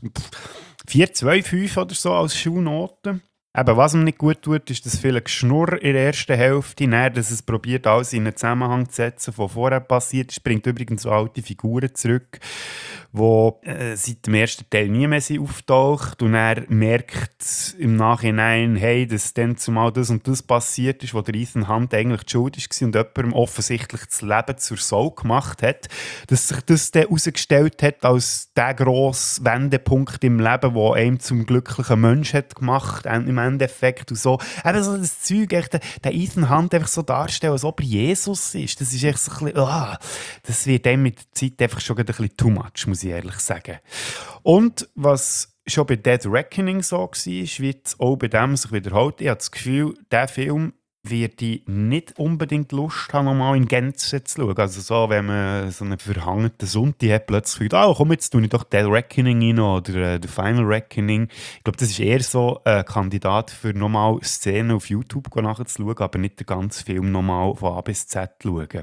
4,25 oder so als Schulnote. Eben, was ihm nicht gut tut, ist das viele Geschnurr in der ersten Hälfte, dann, dass es probiert, alles in einen Zusammenhang zu setzen, was vorher passiert ist. Bringt übrigens so alte Figuren zurück, die seit dem ersten Teil nie mehr auftaucht und er merkt im Nachhinein, hey, dass dann zumal das und das passiert ist, wo der Ethan Hunt eigentlich die Schuld war und jemandem offensichtlich das Leben zur Sau gemacht hat, dass sich das dann herausgestellt hat als der grosse Wendepunkt im Leben, der einem zum glücklichen Mensch hat gemacht im Endeffekt und so. Eben so das Zeug, echt, der Ethan Hunt einfach so darstellen, als ob er Jesus ist. Das ist echt so ein bisschen, das wird einem mit der Zeit einfach schon ein bisschen too much, muss ich ehrlich sagen. Und was schon bei Dead Reckoning so war, wie es auch bei dem sich wiederholt. Ich habe das Gefühl, dieser Film werde ich nicht unbedingt Lust haben, nochmal in Gänze zu schauen. Also so, wenn man so einen verhangenen Sonntag hat, plötzlich komm, jetzt tue ich doch Dead Reckoning rein oder The Final Reckoning. Ich glaube, das ist eher so ein Kandidat für nochmal Szenen auf YouTube nachzuschauen, aber nicht den ganzen Film nochmal von A bis Z zu schauen.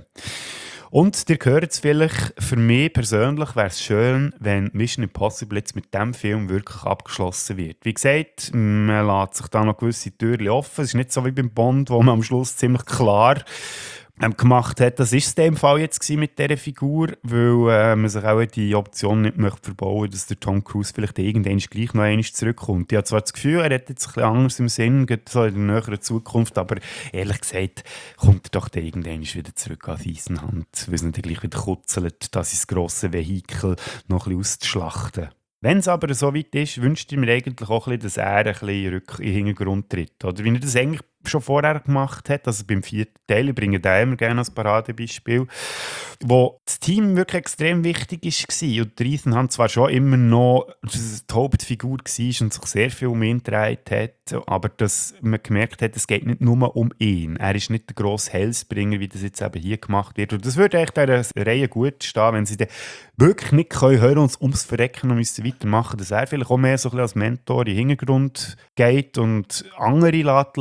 Und ihr hört es vielleicht, für mich persönlich wäre es schön, wenn Mission Impossible jetzt mit diesem Film wirklich abgeschlossen wird. Wie gesagt, man lässt sich da noch gewisse Türen offen. Es ist nicht so wie beim Bond, wo man am Schluss ziemlich klar gemacht hat. Das war es in dem Fall jetzt mit dieser Figur, weil man sich auch die Option nicht möchte verbauen, dass der Tom Cruise vielleicht irgendwann gleich noch einmal zurückkommt. Ich habe zwar das Gefühl, er hat jetzt ein bisschen anders im Sinn, geht so in der näheren Zukunft, aber ehrlich gesagt kommt er doch irgendwann wieder zurück an Eisenhand, weil es nicht gleich wieder kutzelt, das grosse Vehikel noch ein bisschen auszuschlachten. Wenn es aber so weit ist, wünscht ich mir eigentlich auch ein bisschen, dass er ein bisschen in den Hintergrund tritt. Oder wie er das eigentlich schon vorher gemacht hat, also beim 4. Teil, ich bringe den immer gerne als Paradebeispiel, wo das Team wirklich extrem wichtig war und Ethan Hunt zwar schon immer noch die Hauptfigur war und sich sehr viel um ihn gedreht hat, aber dass man gemerkt hat, es geht nicht nur um ihn. Er ist nicht der grosse Hellsbringer, wie das jetzt eben hier gemacht wird. Und das würde echt dieser Reihe gut stehen, wenn sie dann wirklich nicht hören können und ums Verrecken noch weitermachen müssen, dass er vielleicht auch mehr so ein bisschen als Mentor in den Hintergrund geht und andere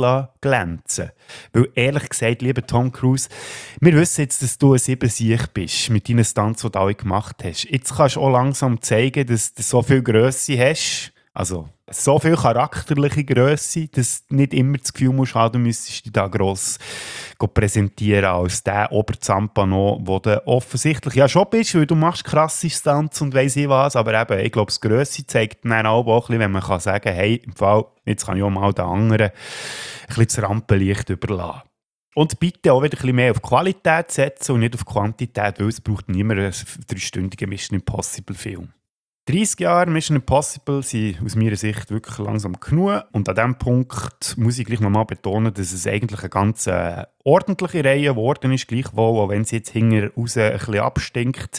glänzen. Weil ehrlich gesagt, lieber Tom Cruise, wir wissen jetzt, dass du ein 7-Sieg bist mit deinen Stunts, die du alle gemacht hast. Jetzt kannst du auch langsam zeigen, dass du so viel Grösse hast, also so viel charakterliche Grösse, dass du nicht immer das Gefühl musst haben, du müsstest dich da gross präsentieren als der Oberzampano, wo du offensichtlich ja schon bist, weil du machst krasse Stunts und weiss ich was, aber eben, ich glaube, das Grösse zeigt dann auch ein bisschen, wenn man kann sagen, hey, im Fall, jetzt kann ich auch mal den anderen ein bisschen das Rampenlicht überlassen. Und bitte auch wieder ein bisschen mehr auf Qualität setzen und nicht auf Quantität, weil es braucht niemand einen 3-stündigen Mission Impossible Film. 30 Jahre Mission Impossible sind aus meiner Sicht wirklich langsam genug. Und an diesem Punkt muss ich gleich nochmal betonen, dass es eigentlich eine ganz ordentliche Reihe geworden ist, gleichwohl, auch wenn sie jetzt hinten raus ein bisschen abstinkt.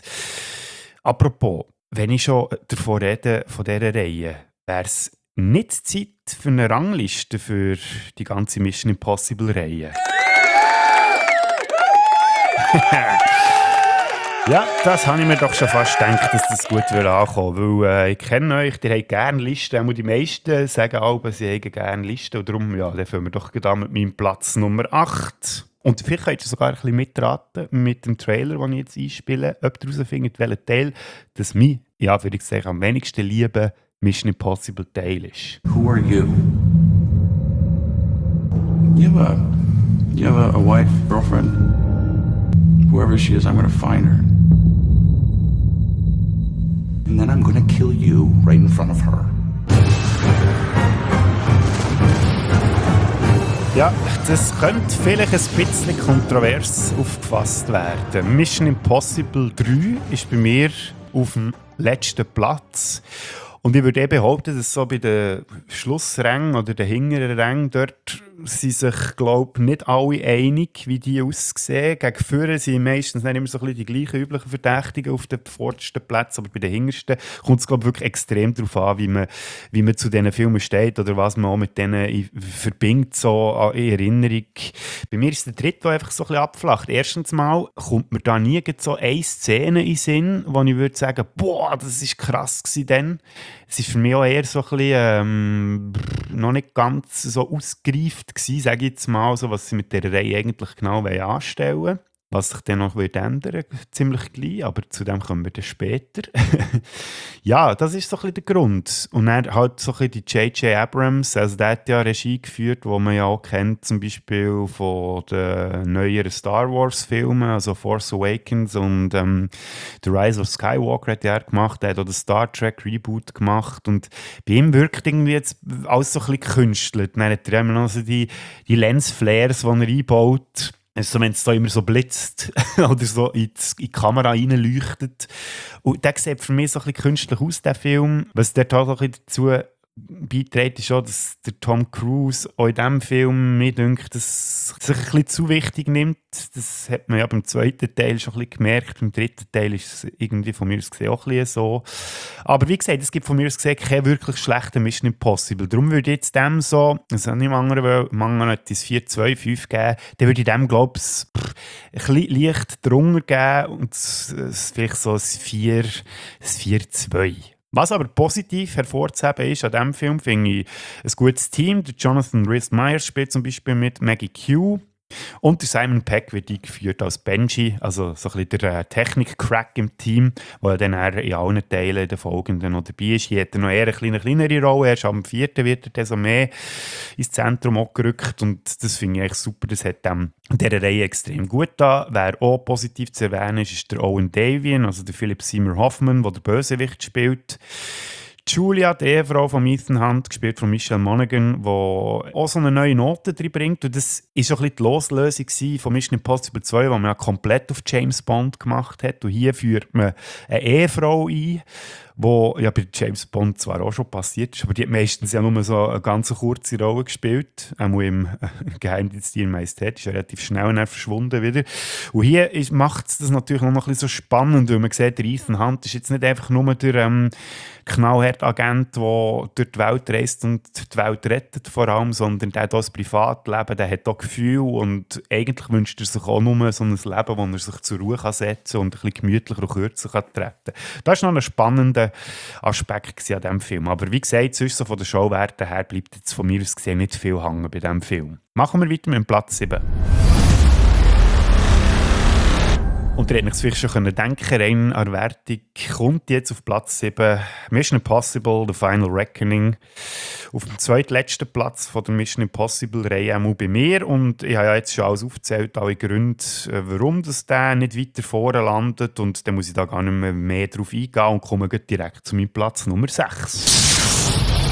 Apropos, wenn ich schon davon rede, von dieser Reihe, wäre es nicht Zeit für eine Rangliste für die ganze Mission Impossible Reihe. Ja, das habe ich mir doch schon fast gedacht, dass das gut ankommen würde. Weil ich kenne euch, ihr habt gerne Listen. Auch die meisten sagen auch, sie haben gerne Listen. Und darum, ja, dann fangen wir doch da mit meinem Platz Nummer 8. Und vielleicht könnt ihr sogar ein bisschen mitraten mit dem Trailer, den ich jetzt einspiele, ob ihr herausfindet, welcher Teil das mein, ja, würde ich sagen, am wenigsten liebe Mission Impossible Teil ist. Who are you? You have a wife, girlfriend? Whoever she is, I'm gonna find her. And then I'm gonna kill you right in front of her. Ja, das könnte vielleicht ein bisschen kontrovers aufgefasst werden. Mission Impossible 3 ist bei mir auf dem letzten Platz. Und ich würde eben behaupten, dass so bei den Schlussrängen oder den hinteren Rängen dort sind sich, glaube ich, nicht alle einig, wie die aussehen. Gegen vorne sind meistens nicht immer so ein bisschen die gleichen üblichen Verdächtigen auf den vordersten Plätzen, aber bei den hintersten kommt es, glaube ich, wirklich extrem darauf an, wie man zu diesen Filmen steht oder was man auch mit denen verbindet, so in Erinnerung. Bei mir ist der dritte, der einfach so ein bisschen abflacht. Erstens mal kommt mir da nie so eine Szene in den Sinn, wo ich würde sagen, boah, das war krass gewesen dann. Es war für mich auch eher so ein bisschen noch nicht ganz so ausgereift gewesen, sage ich jetzt mal, so, was sie mit dieser Reihe eigentlich genau anstellen wollen. Was sich dann noch ändern wird, ziemlich gleich, aber zu dem kommen wir dann später. Ja, das ist so ein bisschen der Grund. Und dann halt so ein bisschen die J.J. Abrams, also der hat ja Regie geführt, wo man ja auch kennt, zum Beispiel von den neueren Star Wars Filmen, also Force Awakens und The Rise of Skywalker hat er gemacht, er hat auch den Star Trek Reboot gemacht und bei ihm wirkt irgendwie jetzt alles so ein bisschen gekünstelt. Dann hat er immer noch so die Lensflares, die er einbaut. Also wenn es da immer so blitzt oder so in die Kamera reinleuchtet. Und der sieht für mich so ein bisschen künstlich aus, der Film. Was dort auch so ein bisschen dazu beiträgt, ist auch, dass der Tom Cruise auch in diesem Film, mir denkt, dass sich ein bisschen zu wichtig nimmt. Das hat man ja beim zweiten Teil schon ein bisschen gemerkt. Beim dritten Teil ist es irgendwie von mir aus gesehen auch ein bisschen so. Aber wie gesagt, es gibt von mir aus gesehen keinen wirklich schlechten Mission Impossible. Darum würde ich jetzt dem so, also nicht im anderen hat es 4-2-5 geben, dann würde ich dem, glaube ich, ein bisschen leicht drunter geben und vielleicht so ein 4-2. Was aber positiv hervorzuheben ist an diesem Film, finde ich ein gutes Team. Der Jonathan Rhys-Meyers spielt zum Beispiel mit Maggie Q. Und der Simon Pegg wird eingeführt als Benji, also so ein bisschen der Technik-Crack im Team, der dann in allen Teilen der Folgenden noch dabei ist. Hier hat er noch eher eine kleinere Rolle, erst am 4. wird er dann so mehr ins Zentrum gerückt und das finde ich eigentlich super, das hat dieser Reihe extrem gut da. Wer auch positiv zu erwähnen ist der Owen Davian, also der Philip Seymour Hoffman, der den Bösewicht spielt. Julia, die Ehefrau von Ethan Hunt, gespielt von Michelle Monaghan, die auch so eine neue Note drin bringt. Und das war so ein bisschen die Loslösung von Mission Impossible 2, die man ja komplett auf James Bond gemacht hat. Und hier führt man eine Ehefrau ein, wo ja bei James Bond zwar auch schon passiert ist, aber die hat meistens ja nur so eine ganz kurze Rolle gespielt. Auch im Geheimdienst Ihrer Majestät ist ja relativ schnell verschwunden wieder. Und hier macht es das natürlich noch ein bisschen so spannend, weil man sieht, der Ethan Hunt ist jetzt nicht einfach nur der knallharte Agent, der durch die Welt reist und die Welt rettet vor allem, sondern der hat auch das Privatleben, der hat auch Gefühle und eigentlich wünscht er sich auch nur so ein Leben, wo er sich zur Ruhe setzen kann und ein bisschen gemütlicher und kürzer treten kann. Das ist noch ein spannender Aspekt an diesem Film. Aber wie gesagt, sonst so von den Showwerten her bleibt jetzt von mir aus gesehen nicht viel hängen bei diesem Film. Machen wir weiter mit Platz 7. Und ihr hättet euch vielleicht schon denken, rein an der Wertung kommt jetzt auf Platz 7 Mission Impossible, The Final Reckoning. Auf dem zweitletzten Platz von der Mission Impossible-Reihe auch bei mir. Und ich habe ja jetzt schon alles aufgezählt, alle Gründe, warum das der nicht weiter vorne landet. Und dann muss ich da gar nicht mehr drauf eingehen und komme direkt zu meinem Platz Nummer 6.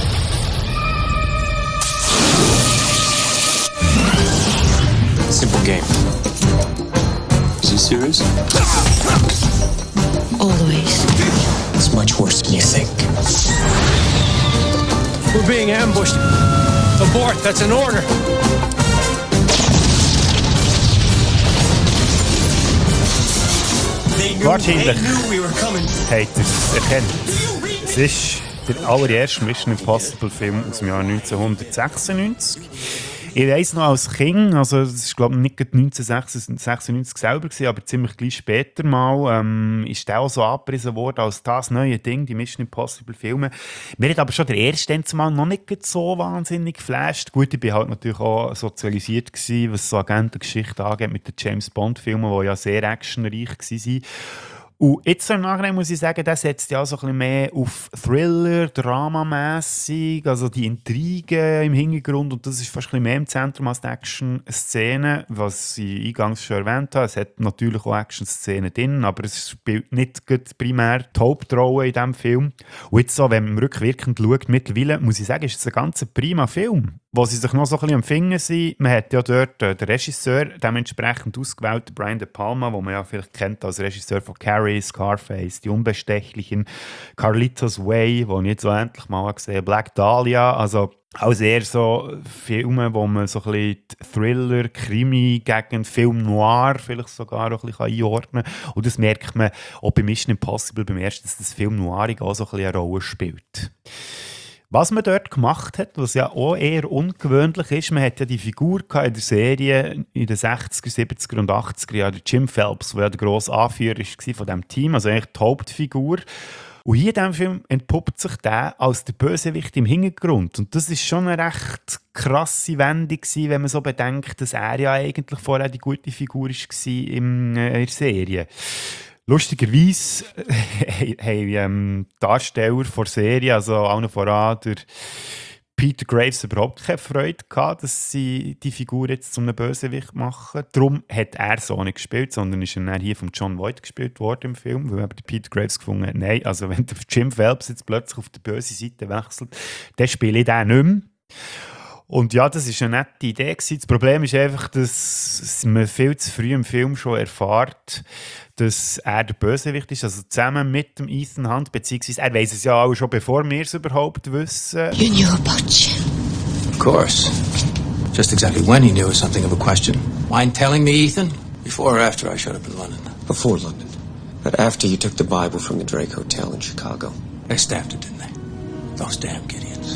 Simple game. Is he serious? Always. It's much worse than you think. We're being ambushed. Abort, that's an order. Wahrscheinlich habt ihr es erkannt. Es ist der allererste Mission Impossible Film aus dem Jahr 1996. Ich weiss noch als Kind, also das ist glaube ich nicht 1996 selber gewesen, aber ziemlich gleich später mal, ist der auch so angepriesen worden als das neue Ding, die Mission Impossible Filme. Mir hat aber schon der erste Mal noch nicht so wahnsinnig geflasht. Gut, ich bin halt natürlich auch sozialisiert gewesen, was so Agentengeschichte angeht mit den James Bond Filmen, die ja sehr actionreich waren. Und jetzt im Nachhinein muss ich sagen, der setzt ja so ein bisschen mehr auf Thriller, Dramamässig, also die Intrigen im Hintergrund und das ist fast ein bisschen mehr im Zentrum als die Action-Szenen, was ich eingangs schon erwähnt habe. Es hat natürlich auch Action-Szenen drin, aber es spielt nicht primär die Hauptrolle in diesem Film. Und jetzt so, wenn man rückwirkend schaut, mittlerweile muss ich sagen, ist es ein ganz prima Film. Wo sie sich noch so ein bisschen am Finger sind, man hat ja dort den Regisseur dementsprechend ausgewählt, Brian De Palma, den man ja vielleicht kennt als Regisseur von Carrie, Scarface, Die Unbestechlichen, Carlitos Way, wo ich jetzt so endlich mal gesehen habe, Black Dahlia, also auch eher so Filme, wo man so ein bisschen Thriller, Krimi gegen Film Noir vielleicht sogar auch ein bisschen einordnen kann. Und das merkt man auch bei Mission Impossible beim ersten, dass das Film Noirig auch so ein bisschen eine Rolle spielt. Was man dort gemacht hat, was ja auch eher ungewöhnlich ist, man hat ja die Figur in der Serie in den 60er, 70er und 80er Jahren, Jim Phelps, der ja der grosse Anführer war von diesem Team, also eigentlich die Hauptfigur. Und hier in diesem Film entpuppt sich der als der Bösewicht im Hintergrund. Und das ist schon eine recht krasse Wendung gewesen, wenn man so bedenkt, dass er ja eigentlich vorher die gute Figur war in der Serie. Lustigerweise haben Darsteller der Serie, also allen voran der Peter Graves, überhaupt keine Freude gehabt, dass sie die Figur jetzt zu einem Bösewicht machen. Darum hat er so nicht gespielt, sondern ist dann hier von John Voight gespielt worden im Film, weil aber Peter Graves gefunden hat, nein, also wenn der Jim Phelps jetzt plötzlich auf die böse Seite wechselt, dann spiele ich den nicht mehr. Und ja, das war eine nette Idee gewesen. Das Problem ist einfach, dass man viel zu früh im Film schon erfährt, dass er der Bösewicht ist, also zusammen mit dem Ethan Hunt, beziehungsweise er weiss es ja auch schon, bevor wir es überhaupt wissen. You knew about Jim. Of course. Just exactly when he knew is something of a question. Mind telling me, Ethan? Before or after I showed up in London? Before London. But after you took the Bible from the Drake Hotel in Chicago. They stabbed it, didn't they? Those damn Gideons.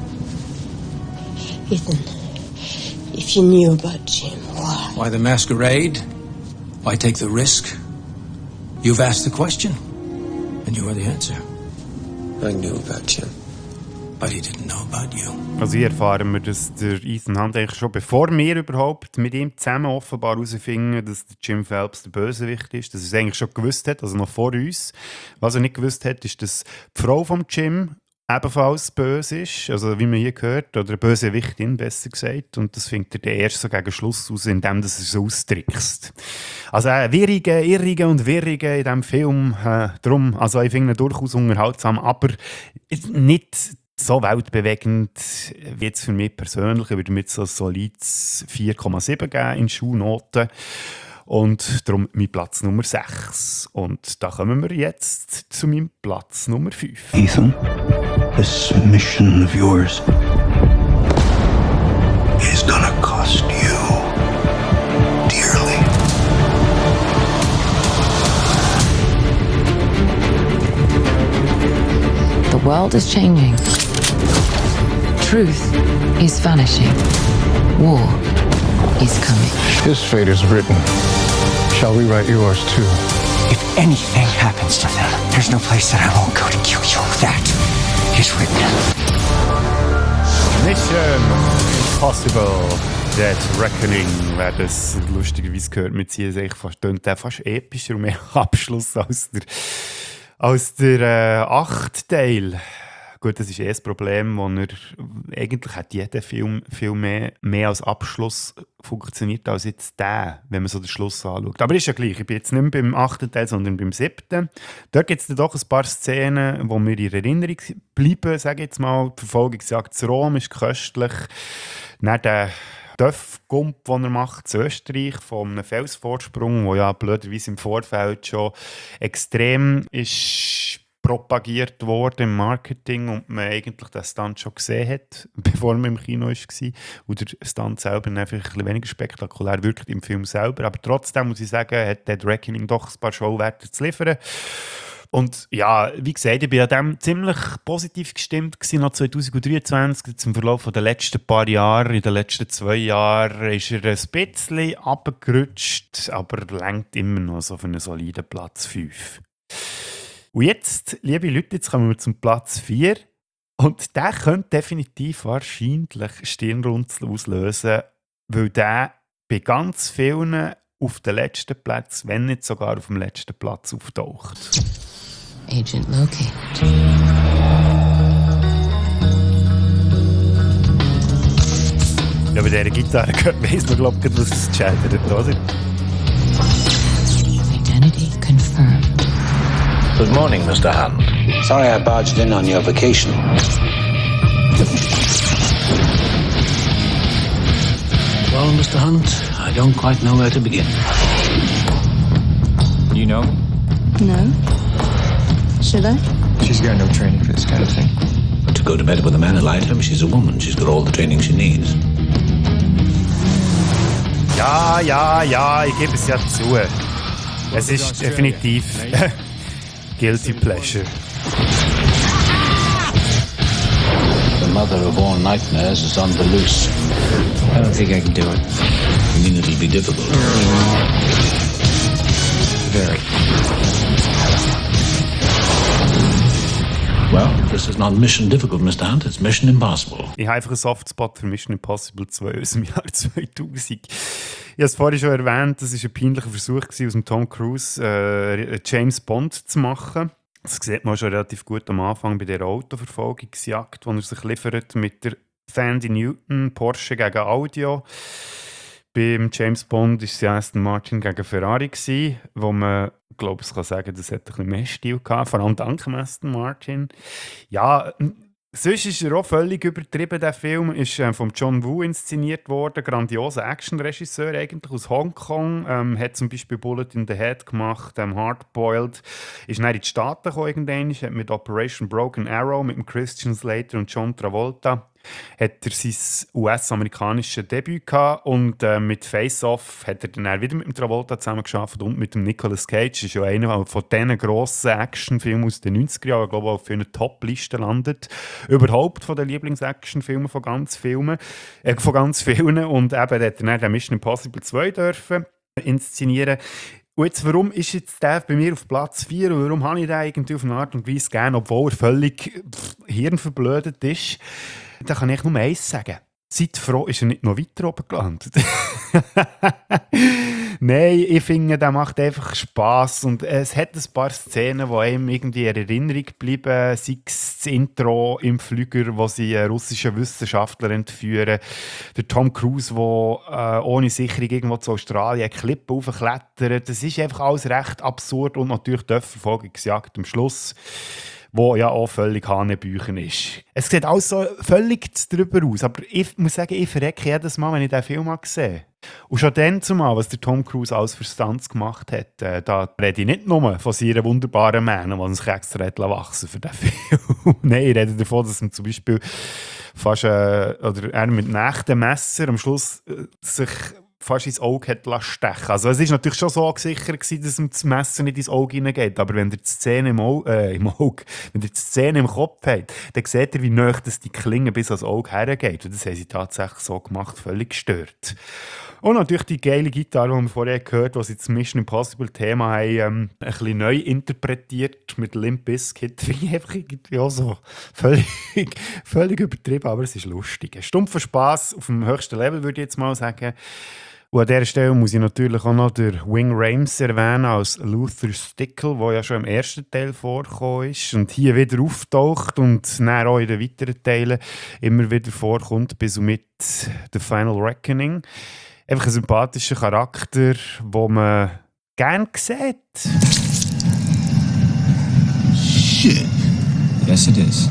Ethan, if you knew about Jim, why? Why the masquerade? Why take the risk? You've asked the question, and you are the answer. I knew about Jim. But he didn't know about you. Also hier erfahren wir, dass der Ethan Hunt eigentlich schon bevor wir überhaupt mit ihm zusammen offenbar herausfinden, dass der Jim Phelps der Bösewicht ist, dass er es eigentlich schon gewusst hat, also noch vor uns. Was er nicht gewusst hat, ist, dass die Frau von Jim ebenfalls böse ist, also wie man hier gehört, oder eine Bösewichtin, besser gesagt. Und das findet er erst so gegen Schluss aus, indem er es austrickst. Also Irrige und Wirrige in diesem Film. Darum, also ich finde ihn durchaus unterhaltsam, aber nicht so weltbewegend wie jetzt für mich persönlich. Ich würde mir jetzt so ein solides 4,7 geben in Schulnoten. Und darum mein Platz Nummer 6. Und da kommen wir jetzt zu meinem Platz Nummer 5. Ethan, this mission of yours is gonna cost you dearly. The world is changing. Truth is vanishing. War is coming. His fate is written. Shall we write yours too? If anything happens to them, there's no place that I won't go to kill you. That is written. Mission Impossible Dead Reckoning. Wer das lustigerweise gehört, mit sie ist fast epischer und mehr Abschluss als der 8. Teil. Gut, das ist das Problem, wo eigentlich hat jeder Film viel mehr als Abschluss funktioniert als jetzt der, wenn man so den Schluss anschaut. Aber ist ja gleich, ich bin jetzt nicht mehr beim 8. Teil, sondern beim 7. Dort gibt es doch ein paar Szenen, die mir in Erinnerung bleiben, sage ich jetzt mal. Die Verfolgungsjagd zu Rom ist köstlich. Dann der Döff-Gump, den er macht in Österreich, von einem Felsvorsprung, der ja blöderweise im Vorfeld schon extrem ist propagiert worden im Marketing und man eigentlich den Stunt schon gesehen hat, bevor man im Kino war. Und der Stunt selber einfach ein bisschen weniger spektakulär wirkt im Film selber. Aber trotzdem muss ich sagen, hat Dead Reckoning doch ein paar Showwerte zu liefern. Und ja, wie gesagt, ich war an dem ziemlich positiv gestimmt gewesen, noch 2023. Jetzt im Verlauf der letzten paar Jahre, in den letzten 2 Jahren, ist er ein bisschen runtergerutscht, aber reicht immer noch so für einen soliden Platz 5. Und jetzt, liebe Leute, jetzt kommen wir zum Platz 4. Und der könnte definitiv wahrscheinlich Stirnrunzeln auslösen, weil der bei ganz vielen auf den letzten Platz, wenn nicht sogar auf dem letzten Platz, auftaucht. Agent located. Ja, bei dieser Gitarre weiss man, glaube ich, was es scheitert, oder? Identity confirmed. Good morning, Mr. Hunt. Sorry I barged in on your vacation. Well, Mr. Hunt, I don't quite know where to begin. You know? No. Should I? She's got no training for this kind of thing. To go to bed with a man like him, she's a woman. She's got all the training she needs. Ja, ich gebe es ja zu. Es ist definitiv Guilty Pleasure. The mother of all nightmares is on the loose. I don't think I can do it. I mean, it'll be difficult. Very. Well, this is not mission difficult, Mr. Hunt. It's mission impossible. Ich habe einfach einen Softspot für Mission Impossible 2 aus dem Jahr 2000. Ich habe es vorhin schon erwähnt, das war ein peinlicher Versuch gewesen, aus dem Tom Cruise James Bond zu machen. Das sieht man schon relativ gut am Anfang bei der Autoverfolgungsjagd, wo er sich liefert mit der Thandie Newton Porsche gegen Audio. Beim James Bond war es ja Aston Martin gegen Ferrari gewesen, wo man, glaube ich, kann sagen, das hat ein bisschen mehr Stil gehabt, vor allem dank Aston Martin. Ja, Sonst ist er auch völlig übertrieben, der Film. Ist von John Woo inszeniert worden, grandioser Actionregisseur eigentlich aus Hongkong. Hat zum Beispiel Bullet in the Head gemacht, Hardboiled. Ist dann in die Staaten gekommen irgendwann, hat mit Operation Broken Arrow mit dem Christian Slater und John Travolta hat er sein US-amerikanisches Debüt gehabt und mit Face-Off hat er dann auch wieder mit dem Travolta zusammengearbeitet und mit dem Nicolas Cage. Das ist ja einer von diesen grossen Actionfilmen aus den 90er Jahren, glaube ich, auf einer Top-Liste landet. Überhaupt von den Lieblings-Actionfilmen von ganz vielen. Und eben hat er dann den Mission Impossible 2 dürfen inszenieren. Und jetzt, warum ist jetzt der bei mir auf Platz 4 und warum habe ich den irgendwie auf eine Art und Weise gerne, obwohl er völlig hirnverblödet ist? Da kann ich nur eins sagen. Seid froh, ist er nicht noch weiter oben gelandet. Nein, ich finde, der macht einfach Spass. Und es hat ein paar Szenen, die einem irgendwie in Erinnerung bleiben. Sei es das Intro im Flüger, wo sie einen russischen Wissenschaftler entführen. Der Tom Cruise, der ohne Sicherung irgendwo zu Australien Klippen raufklettert. Das ist einfach alles recht absurd. Und natürlich die Verfolgungsjagd am Schluss, wo ja auch völlig Hanebüchen ist. Es sieht alles so völlig drüber aus, aber ich muss sagen, ich verrecke jedes Mal, wenn ich diesen Film sehe. Und schon dann zumal, was der Tom Cruise alles für Stunts gemacht hat, da rede ich nicht nur von seinen wunderbaren Männern, die sich extra wachsen für diesen Film. Nein, ich rede davon, dass man zum Beispiel fast oder er mit einem echten Messer am Schluss sich fast ins Auge hat stechen. Also es war natürlich schon so gesichert, dass ihm das Messer nicht ins Auge hineingeht. Aber wenn ihr die Szene wenn ihr die Szene im Kopf habt, dann seht ihr, wie nah die Klinge bis ans Auge hergeht. Und das haben sie tatsächlich so gemacht, völlig gestört. Und natürlich die geile Gitarre, die wir vorher gehört haben, die sie das Mission Impossible Thema haben, ein bisschen neu interpretiert mit Limp Bizkit. Finde ich einfach irgendwie auch so völlig übertrieben, aber es ist lustig. Ein stumpfer Spass auf dem höchsten Level, würde ich jetzt mal sagen. Und an dieser Stelle muss ich natürlich auch noch den Ving Rhames erwähnen als Luther Stickle, der ja schon im ersten Teil vorgekommen ist und hier wieder auftaucht und dann auch in den weiteren Teilen immer wieder vorkommt, bis und mit The Final Reckoning. Einfach ein sympathischer Charakter, den man gerne sieht. Shit. Yes, it is.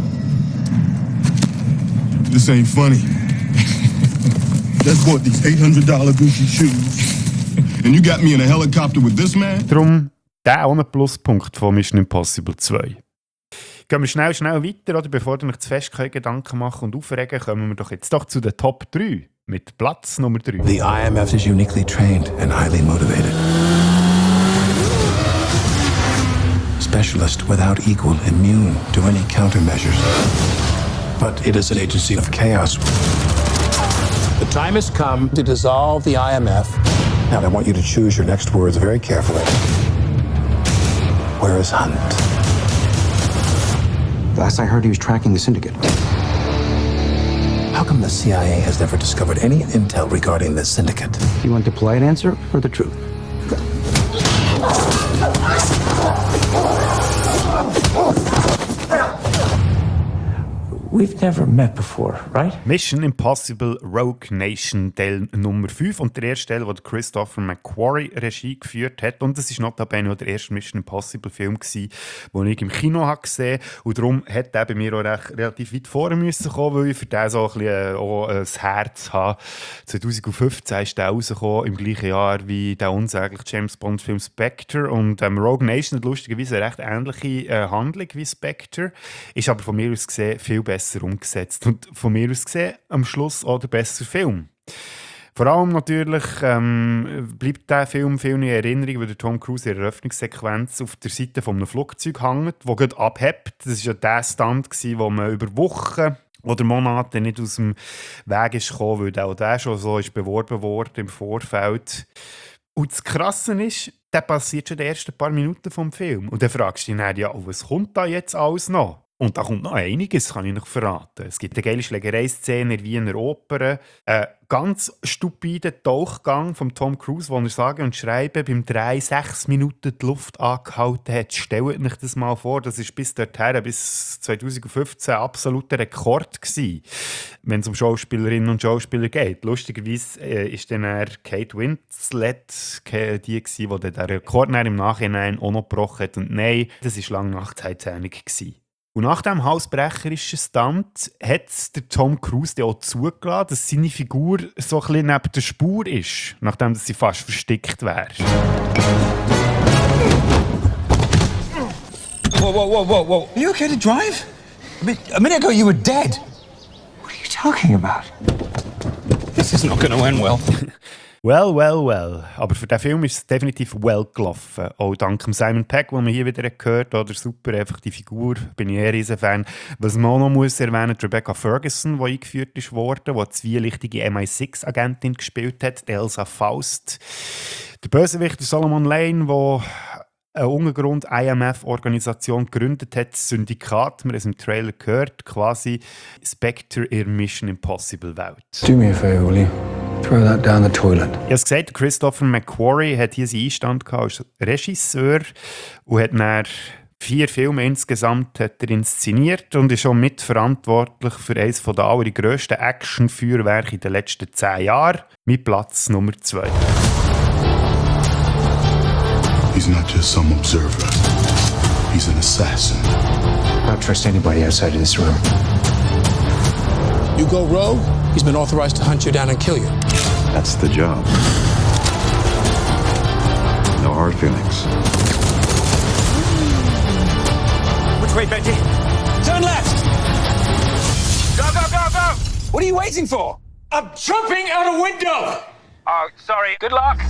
This ain't funny. Just bought these $800 Gucci shoes. And you got me in a helicopter with this man? Darum der auch ein Pluspunkt von Mission Impossible 2. Gehen wir schnell weiter, oder? Bevor ihr euch zu fest Gedanken machen und aufregen, kommen wir doch jetzt zu den Top 3. Mit Platz Nummer 3. The IMF is uniquely trained and highly motivated. Specialist without equal, immune to any countermeasures. But it is an agency of chaos. The time has come to dissolve the IMF. Now, I want you to choose your next words very carefully. Where is Hunt? Last I heard, he was tracking the syndicate. How come the CIA has never discovered any intel regarding this syndicate? You want the polite answer or the truth? We've never met before, right? Mission Impossible Rogue Nation Teil Nummer 5 und der erste Teil, wo Christopher McQuarrie Regie geführt hat. Und das war notabene auch der erste Mission Impossible Film, den ich im Kino gesehen habe. Und darum hat der bei mir auch relativ weit vorne müssen kommen, weil ich für den so ein bisschen auch ein Herz habe. 2015 ist der rausgekommen, im gleichen Jahr wie der unsägliche James Bond Film Spectre. Und Rogue Nation hat lustigerweise eine recht ähnliche Handlung wie Spectre, ist aber von mir aus gesehen viel besser umgesetzt und von mir aus gesehen am Schluss auch der bessere Film. Vor allem natürlich bleibt der Film viel in Erinnerung, weil der Tom Cruise in der Eröffnungssequenz auf der Seite von einem Flugzeug hängt, das gerade abhebt. Das war ja der Stunt, wo man über Wochen oder Monate nicht aus dem Weg ist gekommen, weil auch der schon so ist beworben worden im Vorfeld. Und das Krasse ist, der passiert schon die ersten paar Minuten vom Film. Und dann fragst du dich dann, ja, was kommt da jetzt alles noch? Und da kommt noch einiges, kann ich noch verraten. Es gibt eine geile Schlägerei-Szene in der Wiener Oper, einen ganz stupiden Tauchgang von Tom Cruise, wo er sage und schreibe beim 6 Minuten die Luft angehalten hat. Stellt euch das mal vor, das war bis dorthin, bis 2015 ein absoluter Rekord gewesen, wenn es um Schauspielerinnen und Schauspieler geht. Lustigerweise ist dann Kate Winslet die gewesen, die den Rekord im Nachhinein auch noch gebrochen hat. Und nein, das war lange nach Titanic gewesen. Und nach diesem halsbrecherischen Stunt hat der Tom Cruise auch zugelassen, dass seine Figur so ein bisschen neben der Spur ist, nachdem sie fast versteckt wäre. Whoa, whoa, whoa, whoa, whoa. Are you okay to drive? A minute ago you were dead. What are you talking about? This is not going to end well. Well. Aber für diesen Film ist es definitiv well gelaufen. Auch dank Simon Pegg, den man hier wieder gehört hat. Oder super, einfach die Figur. Bin ich eher riesen Fan. Was man auch noch muss erwähnen, Rebecca Ferguson, die eingeführt ist worden, die eine zwielichtige MI6-Agentin gespielt hat, Elsa Faust. Der Bösewicht Solomon Lane, der eine Untergrund-IMF-Organisation gegründet hat, das Syndikat, wir haben es im Trailer gehört, quasi Spectre in Mission Impossible Welt. Do me a favor, will you? Throw that down the toilet. Ich habe es gesagt, Christopher McQuarrie hat hier seinen Einstand als Regisseur und hat dann 4 Filme insgesamt hat er inszeniert und ist auch mitverantwortlich für eines der allergrössten Action-Feuerwerke in den letzten 10 Jahren, mit Platz Nummer 2. He's not just some observer. He's an assassin. I don't trust anybody outside of this room. You go rogue, he's been authorized to hunt you down and kill you. That's the job. No hard feelings. Which way, Benji? Turn left! Go, go, go, go! What are you waiting for? I'm jumping out a window! Oh, sorry. Good luck.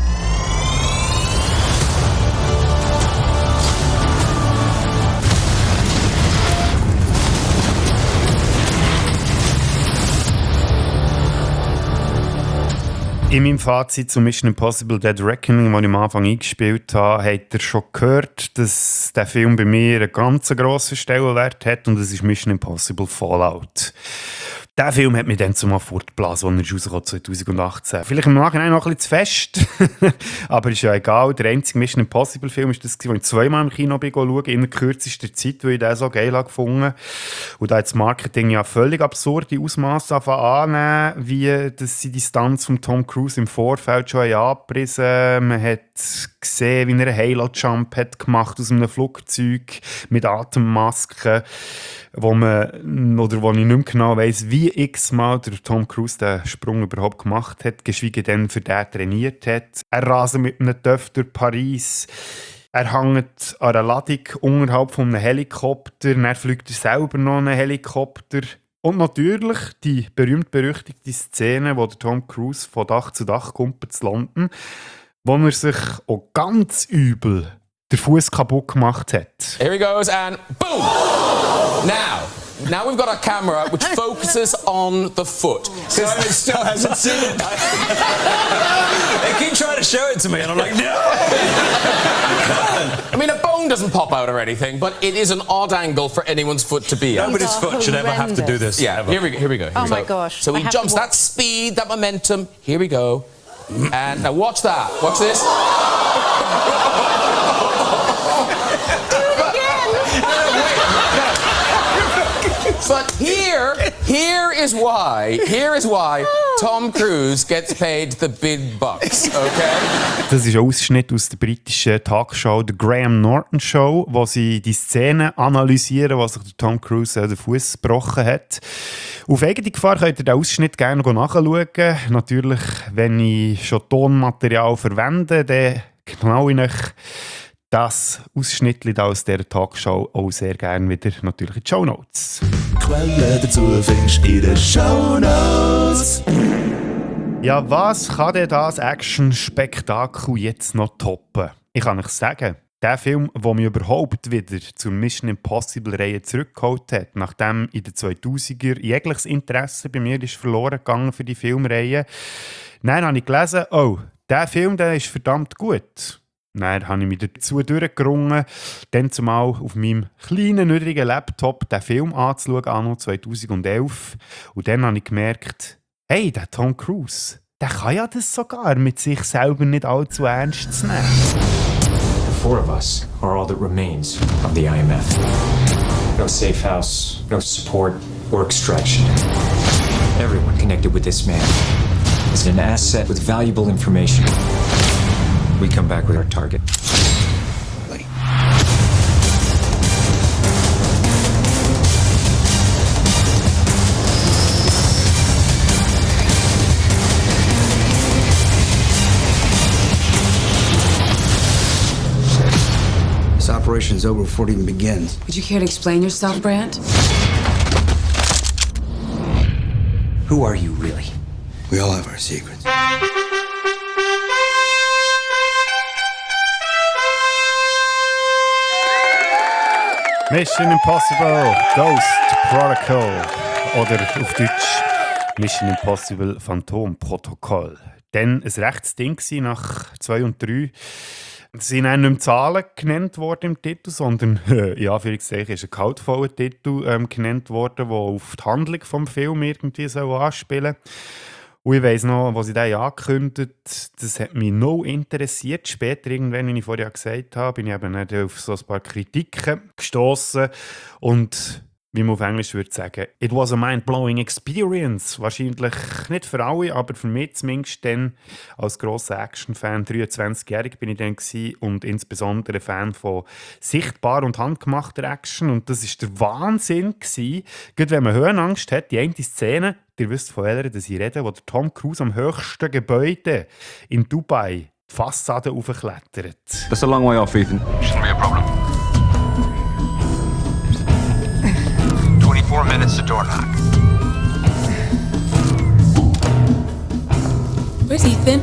In meinem Fazit zu Mission Impossible Dead Reckoning, das ich am Anfang eingespielt habe, habt ihr schon gehört, dass der Film bei mir einen ganz grossen Stellenwert hat und das ist Mission Impossible Fallout. Der Film hat mich dann zumal fortgeblasen, als er rauskam 2018. Vielleicht im Nachhinein noch ein bisschen zu fest, aber ist ja egal. Der einzige Mission Impossible Film ist das, den ich zweimal im Kino schaue, in kürzester Zeit, weil ich den so geil gefunden habe. Und da hat das Marketing ja völlig absurde Ausmaße annehmen, wie dass sie die Stunts von Tom Cruise im Vorfeld schon angepriesen haben. Man hat gesehen, wie er einen Halo-Jump hat gemacht aus einem Flugzeug mit Atemmasken, wo ich nicht mehr genau weiss, wie x-mal der Tom Cruise den Sprung überhaupt gemacht hat, geschweige denn für den trainiert hat. Er rast mit einem Töff durch Paris. Er hängt an einer Ladung unterhalb von einem Helikopter. Dann fliegt er selber noch einen Helikopter. Und natürlich die berühmt-berüchtigte Szene, wo der Tom Cruise von Dach zu Dach kommt zu landen, wo er sich auch ganz übel den Fuß kaputt gemacht hat. Here he goes and boom! Now we've got a camera which focuses on the foot. Simon still hasn't seen it. They keep trying to show it to me and I'm like, no! I mean, a bone doesn't pop out or anything, but it is an odd angle for anyone's foot to be at. Nobody's foot should ever have to do this. Yeah, ever. Here we go. Oh my gosh. So he jumps, that speed, that momentum. Here we go. And now watch that. Watch this. But here is why Tom Cruise gets paid the big bucks, okay? Das ist ein Ausschnitt aus der britischen Talkshow The Graham Norton Show, wo sie die Szene analysieren, wo sich der Tom Cruise den Fuß gebrochen hat. Auf eigene Gefahr könnt ihr den Ausschnitt gerne nachschauen. Natürlich, wenn ich schon Tonmaterial verwende, dann knall ich euch das Ausschnitt aus dieser Talkshow auch sehr gerne wieder natürlich in die Shownotes. Quelle dazu findest du in den Shownotes. Ja, was kann denn das Action-Spektakel jetzt noch toppen? Ich kann euch sagen, der Film, der mich überhaupt wieder zur Mission Impossible-Reihe zurückgeholt hat, nachdem in den 2000er jegliches Interesse bei mir ist verloren gegangen für die Filmreihe, dann habe ich gelesen, oh, der Film der ist verdammt gut. Dann habe ich mich dazu durchgerungen, dann zumal auf meinem kleinen, niedrigen Laptop den Film anzuschauen, anno 2011. Und dann habe ich gemerkt, hey, der Tom Cruise, der kann ja das sogar mit sich selber nicht allzu ernst zu nehmen. The 4 of us are all that remains of the IMF. No safe house, no support or extraction. Everyone connected with this man is an asset with valuable information. We come back with our target. operation's over before it even begins. Would you care to explain yourself, Brandt? Who are you, really? We all have our secrets. Mission Impossible Ghost Protocol oder auf Deutsch Mission Impossible Phantom Protokoll. Dann ein rechtes Ding nach 2 und 3. Es sind auch nicht mehr Zahlen genannt worden im Titel, sondern ja, ist ein kaltvoller Titel genannt worden, der auf die Handlung des Films irgendwie anspielen soll. Und ich weiss noch, als ich den angekündigt habe, das hat mich noch interessiert. Später, irgendwann, wie ich vorher gesagt habe, bin ich eben auf so ein paar Kritiken gestossen. Und wie man auf Englisch würde sagen, it was a mind-blowing experience. Wahrscheinlich nicht für alle, aber für mich zumindest dann als grosser Action-Fan, 23-jährig bin ich dann gewesen, und insbesondere Fan von sichtbar und handgemachter Action. Und das war der Wahnsinn gewesen. Gerade wenn man Höhenangst hat, die eine Szene, ihr wisst von welcher ich rede, wo der Tom Cruise am höchsten Gebäude in Dubai die Fassade hochklettert. That's a long way off, Ethan. Shouldn't be a problem. 4 minutes to door knock. Where's Ethan?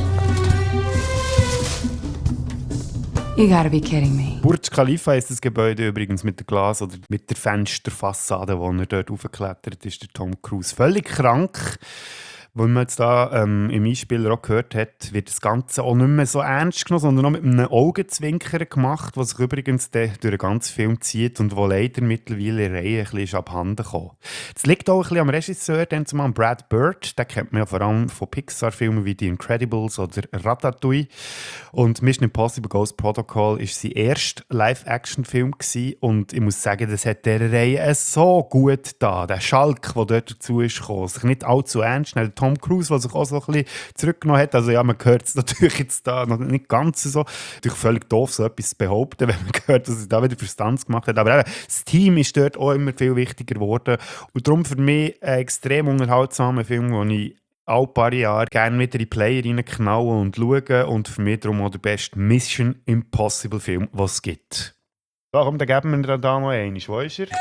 You gotta be kidding me. Burj Khalifa ist das Gebäude übrigens mit der Glas- oder mit der Fensterfassade, wo er dort hochgeklettert ist, der Tom Cruise. Völlig krank. Weil man jetzt da im Einspieler auch gehört hat, wird das Ganze auch nicht mehr so ernst genommen, sondern auch mit einem Augenzwinkern gemacht, was sich übrigens durch den ganzen Film zieht und wo leider mittlerweile in Reihe ein bisschen abhanden kommt. Das liegt auch ein bisschen am Regisseur, den zumal Brad Bird. Den kennt man ja vor allem von Pixar-Filmen wie The Incredibles oder Ratatouille. Und Mission Impossible Ghost Protocol war sein erster Live-Action-Film gewesen. Und ich muss sagen, das hat der Reihe so gut da. Der Schalk, der dort dazu ist gekommen, sich nicht allzu ernst nehmen. Tom Cruise, der sich auch so ein bisschen zurückgenommen hat. Also ja, man hört es natürlich jetzt da noch nicht ganz so. Natürlich völlig doof, so etwas zu behaupten, wenn man hört, dass er da wieder Verstands gemacht hat. Aber eben, das Team ist dort auch immer viel wichtiger geworden. Und darum für mich ein extrem unterhaltsamer Film, den ich alle paar Jahre gerne wieder in die Player reinknallen und schauen. Und für mich darum auch der beste Mission Impossible Film, was es gibt. So, komm, dann geben wir da noch einen. Wo ist er?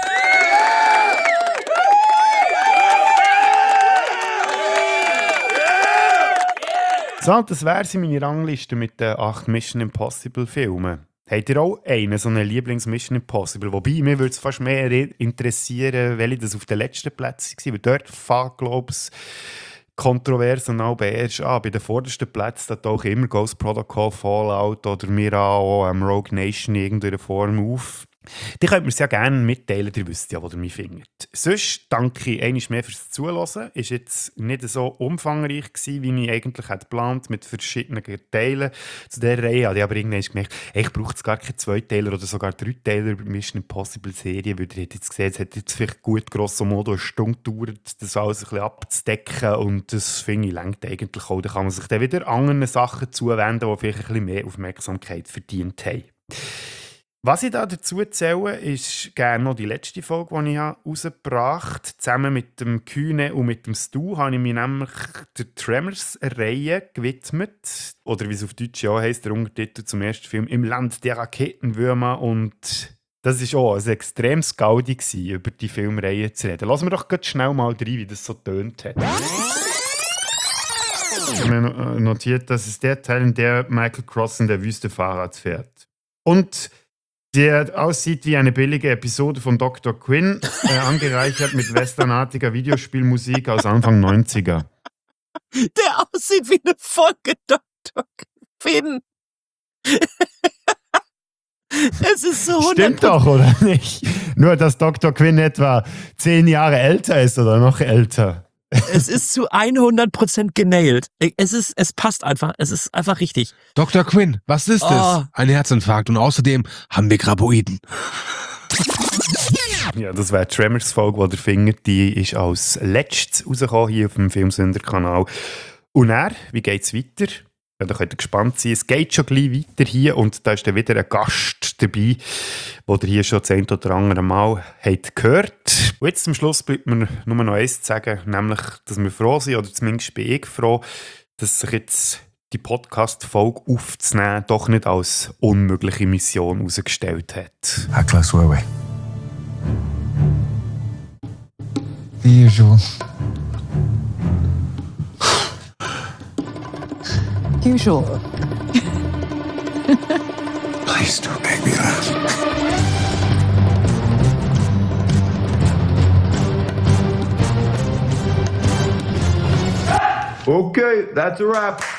So, das wäre meine Rangliste mit den 8 Mission Impossible Filmen. Habt ihr auch einen, so einen Lieblings-Mission Impossible? Wobei, mir würde es fast mehr interessieren, welche das auf den letzten Plätzen war. Weil dort fängt, glaube ich, kontrovers und auch erst an. Bei den vordersten Plätzen da tauchen immer Ghost Protocol, Fallout oder mir auch Rogue Nation in irgendeiner Form auf. Die könnt mir es ja gerne mitteilen, ihr wisst ja, wo ihr mich findet. Sonst danke ich einmal mehr fürs Zuhören. Ist jetzt nicht so umfangreich gewesen, wie ich eigentlich geplant mit verschiedenen Teilen zu dieser Reihe. Ich habe aber irgendwann gemerkt, ich brauche jetzt gar keine 2 Teiler oder sogar 3 Teiler Mission Impossible Serie, weil ihr hättet jetzt gesehen, es hat jetzt vielleicht gut grosso modo eine Stunde gedauert, das alles ein bisschen abzudecken, und das finde ich reicht eigentlich auch. Da kann man sich dann wieder anderen Sachen zuwenden, die vielleicht ein bisschen mehr Aufmerksamkeit verdient haben. Was ich da dazu erzähle, ist gerne noch die letzte Folge, die ich herausgebracht habe. Zusammen mit dem Kühne und mit dem Stu habe ich mich nämlich der Tremors-Reihe gewidmet. Oder wie es auf Deutsch ja heisst, der Untertitel zum ersten Film «Im Land der Raketenwürmer». Und das war auch ein extremes Gaudi, über die Filmreihe zu reden. Lassen wir doch ganz schnell mal rein, wie das so tönt hat. Ich habe mir notiert, das ist der Teil, in der Michael Cross in der Wüste Fahrrad fährt. Und der aussieht wie eine billige Episode von Dr. Quinn, angereichert mit westernartiger Videospielmusik aus Anfang 90er. Der aussieht wie eine Folge Dr. Quinn. Es ist so 100%. Stimmt doch, oder nicht? Nur, dass Dr. Quinn etwa 10 Jahre älter ist oder noch älter. Es ist zu 100% genailt. Es passt einfach. Es ist einfach richtig. Dr. Quinn, was ist es? Ein Herzinfarkt und außerdem haben wir Graboiden. Ja, das wäre die Tremors-Folge, die ihr findet. Die ist als letztes rausgekommen hier auf dem Filmsünder-Kanal. Und dann, wie geht es weiter? Ja, da könnt ihr gespannt sein. Es geht schon gleich weiter hier und da ist dann wieder ein Gast dabei, den ihr hier schon das ein oder andere Mal habt gehört. Und jetzt zum Schluss bleibt mir nur noch eins zu sagen, nämlich, dass wir froh sind, oder zumindest bin ich froh, dass sich jetzt die Podcast-Folge aufzunehmen, doch nicht als unmögliche Mission herausgestellt hat. How close were we? The usual. Usual. Please don't make me laugh. Okay, that's a wrap.